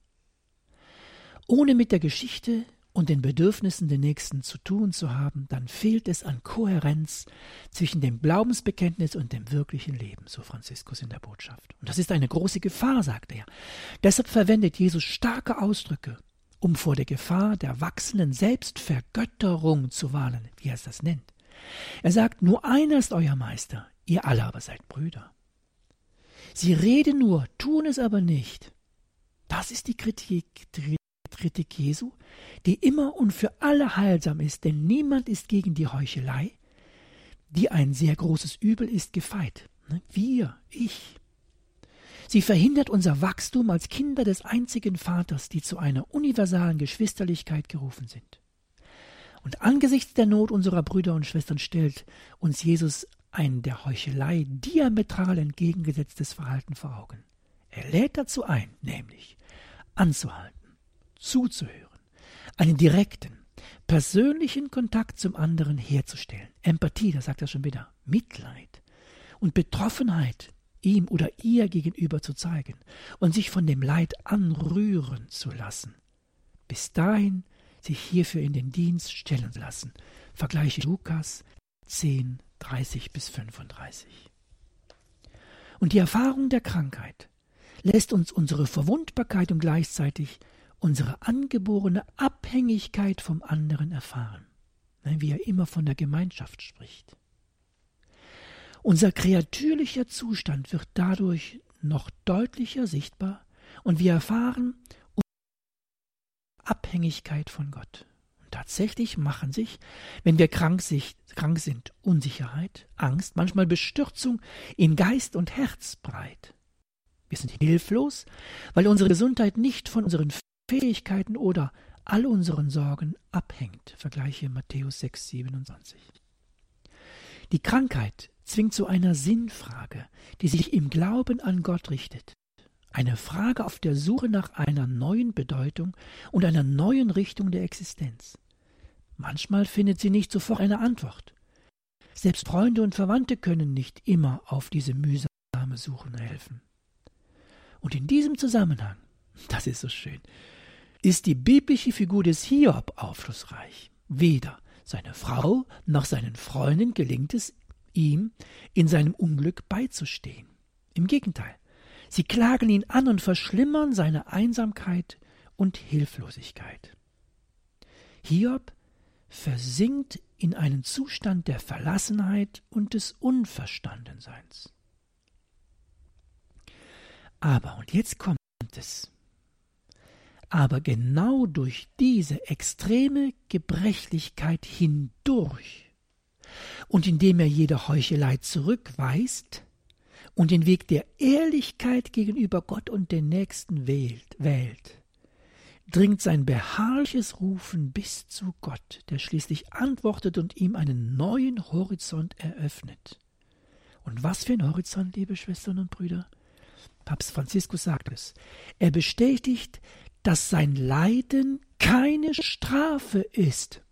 Ohne mit der Geschichte und den Bedürfnissen der Nächsten zu tun zu haben, dann fehlt es an Kohärenz zwischen dem Glaubensbekenntnis und dem wirklichen Leben, so Franziskus in der Botschaft. Und das ist eine große Gefahr, sagt er. Deshalb verwendet Jesus starke Ausdrücke, um vor der Gefahr der wachsenden Selbstvergötterung zu warnen, wie er es das nennt. Er sagt, nur einer ist euer Meister, ihr alle aber seid Brüder. Sie reden nur, tun es aber nicht. Das ist die Kritik, die Kritik Jesu, die immer und für alle heilsam ist, denn niemand ist gegen die Heuchelei, die ein sehr großes Übel ist, gefeit. Wir, ich. Sie verhindert unser Wachstum als Kinder des einzigen Vaters, die zu einer universalen Geschwisterlichkeit gerufen sind. Und angesichts der Not unserer Brüder und Schwestern stellt uns Jesus ein der Heuchelei diametral entgegengesetztes Verhalten vor Augen. Er lädt dazu ein, nämlich anzuhalten, zuzuhören, einen direkten, persönlichen Kontakt zum anderen herzustellen. Empathie, das sagt er schon wieder, Mitleid und Betroffenheit ihm oder ihr gegenüber zu zeigen und sich von dem Leid anrühren zu lassen. Bis dahin sich hierfür in den Dienst stellen lassen. Vergleiche Lukas zehn, dreißig bis fünfunddreißig. Und die Erfahrung der Krankheit lässt uns unsere Verwundbarkeit und gleichzeitig unsere angeborene Abhängigkeit vom anderen erfahren, wie er immer von der Gemeinschaft spricht. Unser kreatürlicher Zustand wird dadurch noch deutlicher sichtbar und wir erfahren unsere Abhängigkeit von Gott. Und tatsächlich machen sich, wenn wir krank, sich, krank sind, Unsicherheit, Angst, manchmal Bestürzung in Geist und Herz breit. Wir sind hilflos, weil unsere Gesundheit nicht von unseren Fähigkeiten oder all unseren Sorgen abhängt. Vergleiche Matthäus sechs, siebenundzwanzig. Die Krankheit zwingt zu einer Sinnfrage, die sich im Glauben an Gott richtet. Eine Frage auf der Suche nach einer neuen Bedeutung und einer neuen Richtung der Existenz. Manchmal findet sie nicht sofort eine Antwort. Selbst Freunde und Verwandte können nicht immer auf diese mühsame Suche helfen. Und in diesem Zusammenhang, das ist so schön, ist die biblische Figur des Hiob aufschlussreich. Weder seine Frau noch seinen Freunden gelingt es, ihm in seinem Unglück beizustehen. Im Gegenteil, sie klagen ihn an und verschlimmern seine Einsamkeit und Hilflosigkeit. Hiob versinkt in einen Zustand der Verlassenheit und des Unverstandenseins. Aber, und jetzt kommt kommt es. Aber genau durch diese extreme Gebrechlichkeit hindurch und indem er jede Heuchelei zurückweist und den Weg der Ehrlichkeit gegenüber Gott und den Nächsten wählt, wählt, dringt sein beharrliches Rufen bis zu Gott, der schließlich antwortet und ihm einen neuen Horizont eröffnet. Und was für ein Horizont, liebe Schwestern und Brüder? Papst Franziskus sagt es. Er bestätigt, dass sein Leiden keine Strafe ist.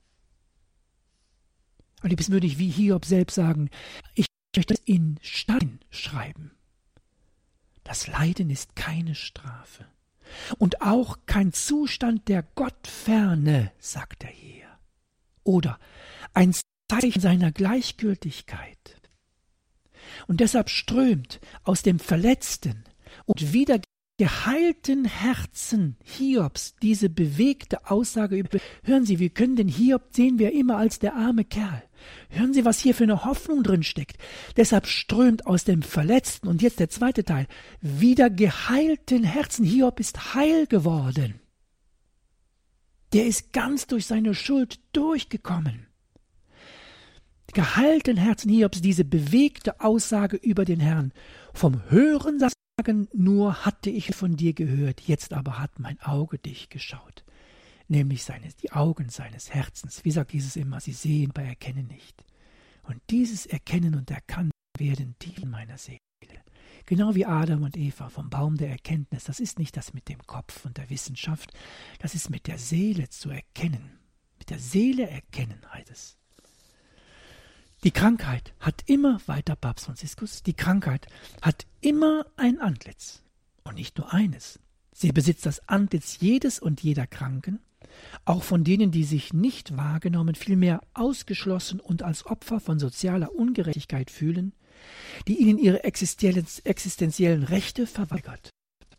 Und liebes würde ich wie Hiob selbst sagen, ich möchte es in Stein schreiben. Das Leiden ist keine Strafe. Und auch kein Zustand der Gottferne, sagt er hier. Oder ein Zeichen seiner Gleichgültigkeit. Und deshalb strömt aus dem verletzten und wieder geheilten Herzen Hiobs diese bewegte Aussage über, hören Sie, wir können den Hiob sehen wir immer als der arme Kerl. Hören Sie, was hier für eine Hoffnung drin steckt. Deshalb strömt aus dem verletzten, und jetzt der zweite Teil, wieder geheilten Herzen. Hiob ist heil geworden. Der ist ganz durch seine Schuld durchgekommen. Geheilten Herzen Hiobs, diese bewegte Aussage über den Herrn. Vom Hören sagen nur hatte ich von dir gehört, jetzt aber hat mein Auge dich geschaut. Nämlich seine, die Augen seines Herzens. Wie sagt Jesus immer, sie sehen, aber erkennen nicht. Und dieses Erkennen und Erkannt werden tief in meiner Seele. Genau wie Adam und Eva vom Baum der Erkenntnis. Das ist nicht das mit dem Kopf und der Wissenschaft, das ist mit der Seele zu erkennen. Mit der Seele erkennen heißt es. Die Krankheit hat immer, weiter Papst Franziskus, die Krankheit hat immer ein Antlitz. Und nicht nur eines. Sie besitzt das Antlitz jedes und jeder Kranken, auch von denen, die sich nicht wahrgenommen, vielmehr ausgeschlossen und als Opfer von sozialer Ungerechtigkeit fühlen, die ihnen ihre existenziellen Rechte verweigert.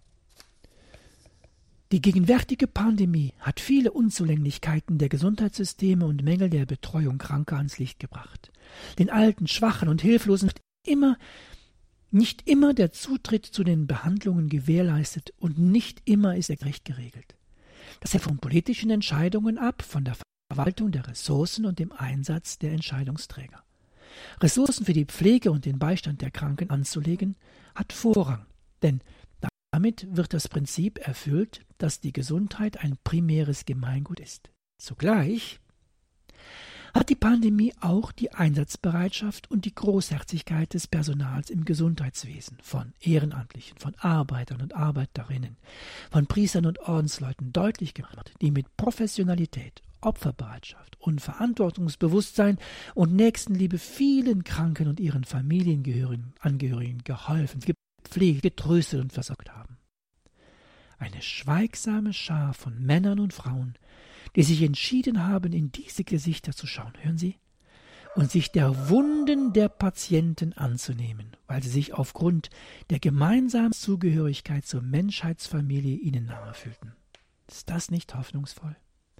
Die gegenwärtige Pandemie hat viele Unzulänglichkeiten der Gesundheitssysteme und Mängel der Betreuung Kranker ans Licht gebracht. Den Alten, Schwachen und Hilflosen wird immer, nicht immer der Zutritt zu den Behandlungen gewährleistet und nicht immer ist er gerecht geregelt. Das hängt von politischen Entscheidungen ab, von der Verwaltung der Ressourcen und dem Einsatz der Entscheidungsträger. Ressourcen für die Pflege und den Beistand der Kranken anzulegen, hat Vorrang, denn damit wird das Prinzip erfüllt, dass die Gesundheit ein primäres Gemeingut ist. Zugleich hat die Pandemie auch die Einsatzbereitschaft und die Großherzigkeit des Personals im Gesundheitswesen, von Ehrenamtlichen, von Arbeitern und Arbeiterinnen, von Priestern und Ordensleuten deutlich gemacht, die mit Professionalität, Opferbereitschaft und Verantwortungsbewusstsein und Nächstenliebe vielen Kranken und ihren Familienangehörigen geholfen, gepflegt, getröstet und versorgt haben. Eine schweigsame Schar von Männern und Frauen, die sich entschieden haben, in diese Gesichter zu schauen, hören Sie, und sich der Wunden der Patienten anzunehmen, weil sie sich aufgrund der gemeinsamen Zugehörigkeit zur Menschheitsfamilie ihnen nahe fühlten. Ist das nicht hoffnungsvoll?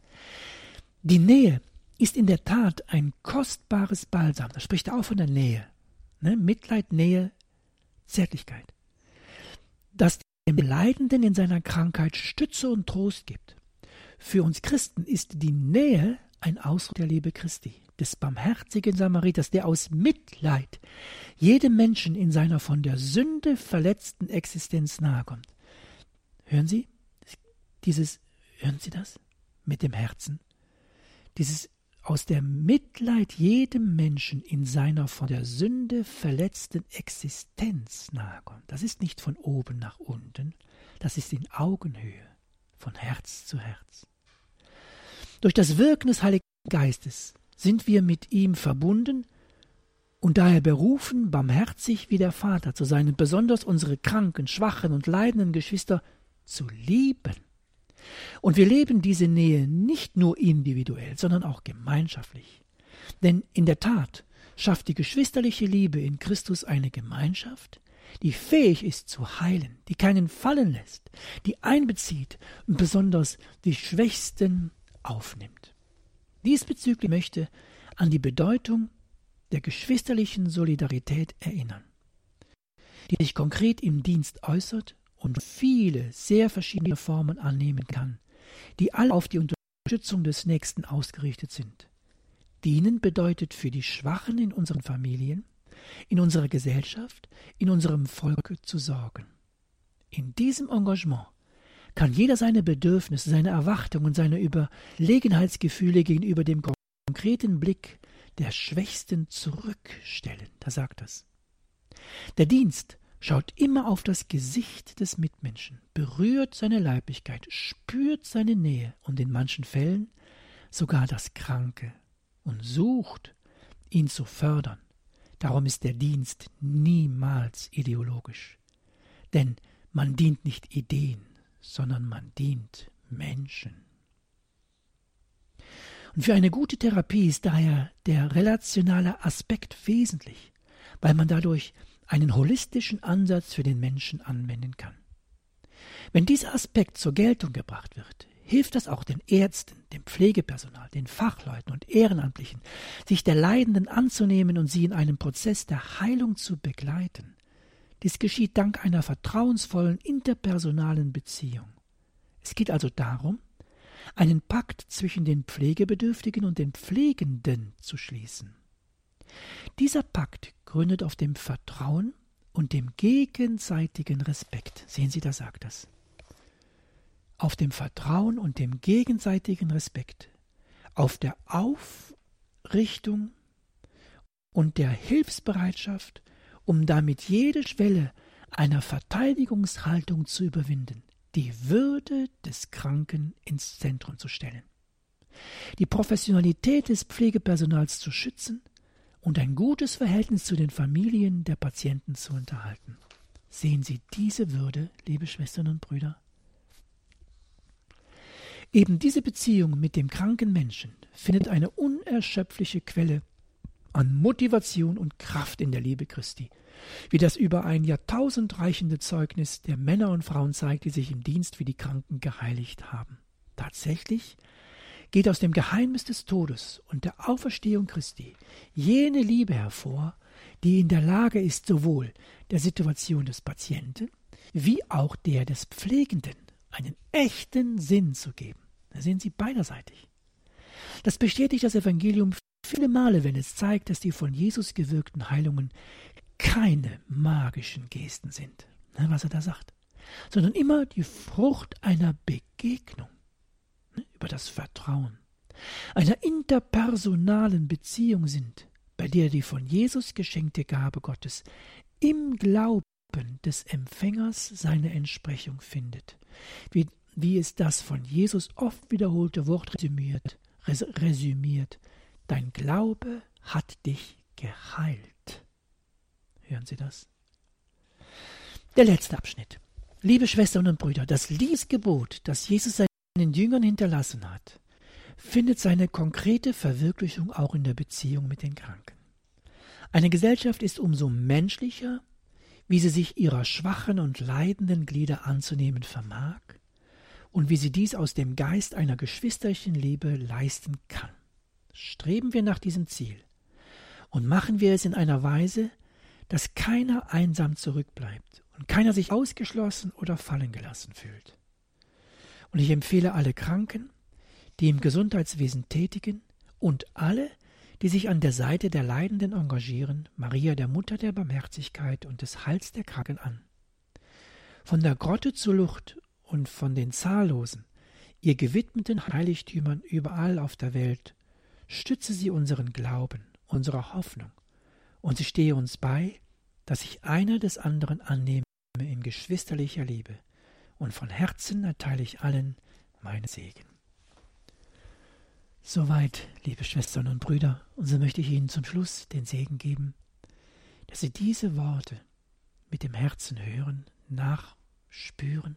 Die Nähe ist in der Tat ein kostbares Balsam. Da spricht er auch von der Nähe. Ne? Mitleid, Nähe, Zärtlichkeit. Das dem Leidenden in seiner Krankheit Stütze und Trost gibt. Für uns Christen ist die Nähe ein Ausdruck der Liebe Christi, des barmherzigen Samariters, der aus Mitleid jedem Menschen in seiner von der Sünde verletzten Existenz nahekommt. Hören Sie dieses, hören Sie das mit dem Herzen? Dieses aus der Mitleid jedem Menschen in seiner von der Sünde verletzten Existenz nahekommt. Das ist nicht von oben nach unten, das ist in Augenhöhe, von Herz zu Herz. Durch das Wirken des Heiligen Geistes sind wir mit ihm verbunden und daher berufen, barmherzig wie der Vater zu sein und besonders unsere kranken, schwachen und leidenden Geschwister zu lieben. Und wir leben diese Nähe nicht nur individuell, sondern auch gemeinschaftlich. Denn in der Tat schafft die geschwisterliche Liebe in Christus eine Gemeinschaft, die fähig ist zu heilen, die keinen fallen lässt, die einbezieht und besonders die Schwächsten aufnimmt. Diesbezüglich möchte an die Bedeutung der geschwisterlichen Solidarität erinnern, die sich konkret im Dienst äußert und viele sehr verschiedene Formen annehmen kann, die alle auf die Unterstützung des Nächsten ausgerichtet sind. Dienen bedeutet für die Schwachen in unseren Familien, in unserer Gesellschaft, in unserem Volk zu sorgen. In diesem Engagement kann jeder seine Bedürfnisse, seine Erwartungen, seine Überlegenheitsgefühle gegenüber dem konkreten Blick der Schwächsten zurückstellen. Da sagt das. Der Dienst schaut immer auf das Gesicht des Mitmenschen, berührt seine Leiblichkeit, spürt seine Nähe und in manchen Fällen sogar das Kranke und sucht, ihn zu fördern. Darum ist der Dienst niemals ideologisch. Denn man dient nicht Ideen, sondern man dient Menschen. Und für eine gute Therapie ist daher der relationale Aspekt wesentlich, weil man dadurch einen holistischen Ansatz für den Menschen anwenden kann. Wenn dieser Aspekt zur Geltung gebracht wird, hilft das auch den Ärzten, dem Pflegepersonal, den Fachleuten und Ehrenamtlichen, sich der Leidenden anzunehmen und sie in einem Prozess der Heilung zu begleiten. Dies geschieht dank einer vertrauensvollen interpersonalen Beziehung. Es geht also darum, einen Pakt zwischen den Pflegebedürftigen und den Pflegenden zu schließen. Dieser Pakt gründet auf dem Vertrauen und dem gegenseitigen Respekt. Sehen Sie, da sagt das. Auf dem Vertrauen und dem gegenseitigen Respekt, auf der Aufrichtung und der Hilfsbereitschaft, um damit jede Schwelle einer Verteidigungshaltung zu überwinden, die Würde des Kranken ins Zentrum zu stellen, die Professionalität des Pflegepersonals zu schützen und ein gutes Verhältnis zu den Familien der Patienten zu unterhalten. Sehen Sie diese Würde, liebe Schwestern und Brüder? Eben diese Beziehung mit dem kranken Menschen findet eine unerschöpfliche Quelle an Motivation und Kraft in der Liebe Christi, wie das über ein Jahrtausend reichende Zeugnis der Männer und Frauen zeigt, die sich im Dienst für die Kranken geheiligt haben. Tatsächlich geht aus dem Geheimnis des Todes und der Auferstehung Christi jene Liebe hervor, die in der Lage ist, sowohl der Situation des Patienten wie auch der des Pflegenden einen echten Sinn zu geben. Da sehen Sie beiderseitig. Das bestätigt das Evangelium viele Male, wenn es zeigt, dass die von Jesus gewirkten Heilungen keine magischen Gesten sind, was er da sagt, sondern immer die Frucht einer Begegnung, über das Vertrauen, einer interpersonalen Beziehung sind, bei der die von Jesus geschenkte Gabe Gottes im Glauben des Empfängers seine Entsprechung findet, wie, wie es das von Jesus oft wiederholte Wort resümiert, res, resümiert, dein Glaube hat dich geheilt. Hören Sie das? Der letzte Abschnitt. Liebe Schwestern und Brüder, das Liebesgebot, das Jesus seinen Jüngern hinterlassen hat, findet seine konkrete Verwirklichung auch in der Beziehung mit den Kranken. Eine Gesellschaft ist umso menschlicher, wie sie sich ihrer schwachen und leidenden Glieder anzunehmen vermag und wie sie dies aus dem Geist einer geschwisterlichen Liebe leisten kann. Streben wir nach diesem Ziel und machen wir es in einer Weise, dass keiner einsam zurückbleibt und keiner sich ausgeschlossen oder fallen gelassen fühlt. Und ich empfehle alle Kranken, die im Gesundheitswesen tätigen und alle, die sich an der Seite der Leidenden engagieren, Maria, der Mutter der Barmherzigkeit und des Heils der Kranken an. Von der Grotte zur Lucht und von den zahllosen, ihr gewidmeten Heiligtümern überall auf der Welt stütze sie unseren Glauben, unsere Hoffnung, und sie stehe uns bei, dass sich einer des anderen annehme in geschwisterlicher Liebe, und von Herzen erteile ich allen meinen Segen. Soweit, liebe Schwestern und Brüder, und so möchte ich Ihnen zum Schluss den Segen geben, dass Sie diese Worte mit dem Herzen hören, nachspüren,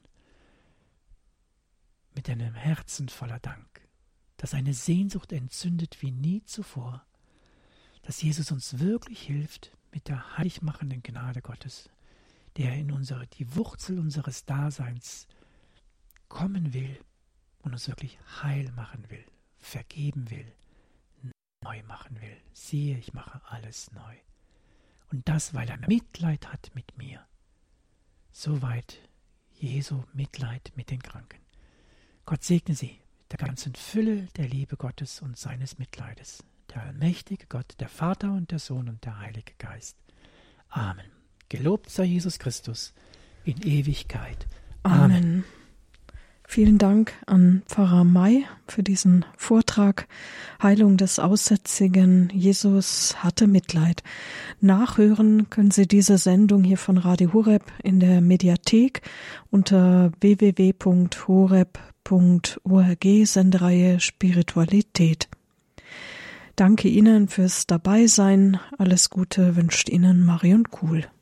mit einem Herzen voller Dank, das eine Sehnsucht entzündet wie nie zuvor, dass Jesus uns wirklich hilft mit der heiligmachenden Gnade Gottes, der in unsere, die Wurzel unseres Daseins kommen will und uns wirklich heil machen will, vergeben will, neu machen will. Siehe, ich mache alles neu. Und das, weil er Mitleid hat mit mir. Soweit Jesu Mitleid mit den Kranken. Gott segne Sie mit der ganzen Fülle der Liebe Gottes und seines Mitleides. Der allmächtige Gott, der Vater und der Sohn und der Heilige Geist. Amen. Gelobt sei Jesus Christus in Ewigkeit. Amen. Amen. Vielen Dank an Pfarrer May für diesen Vortrag. Heilung des Aussätzigen. Jesus hatte Mitleid. Nachhören können Sie diese Sendung hier von Radio Horeb in der Mediathek unter w w w punkt horeb punkt org, Sendereihe Spiritualität. Danke Ihnen fürs Dabeisein. Alles Gute wünscht Ihnen Marion Kuhl.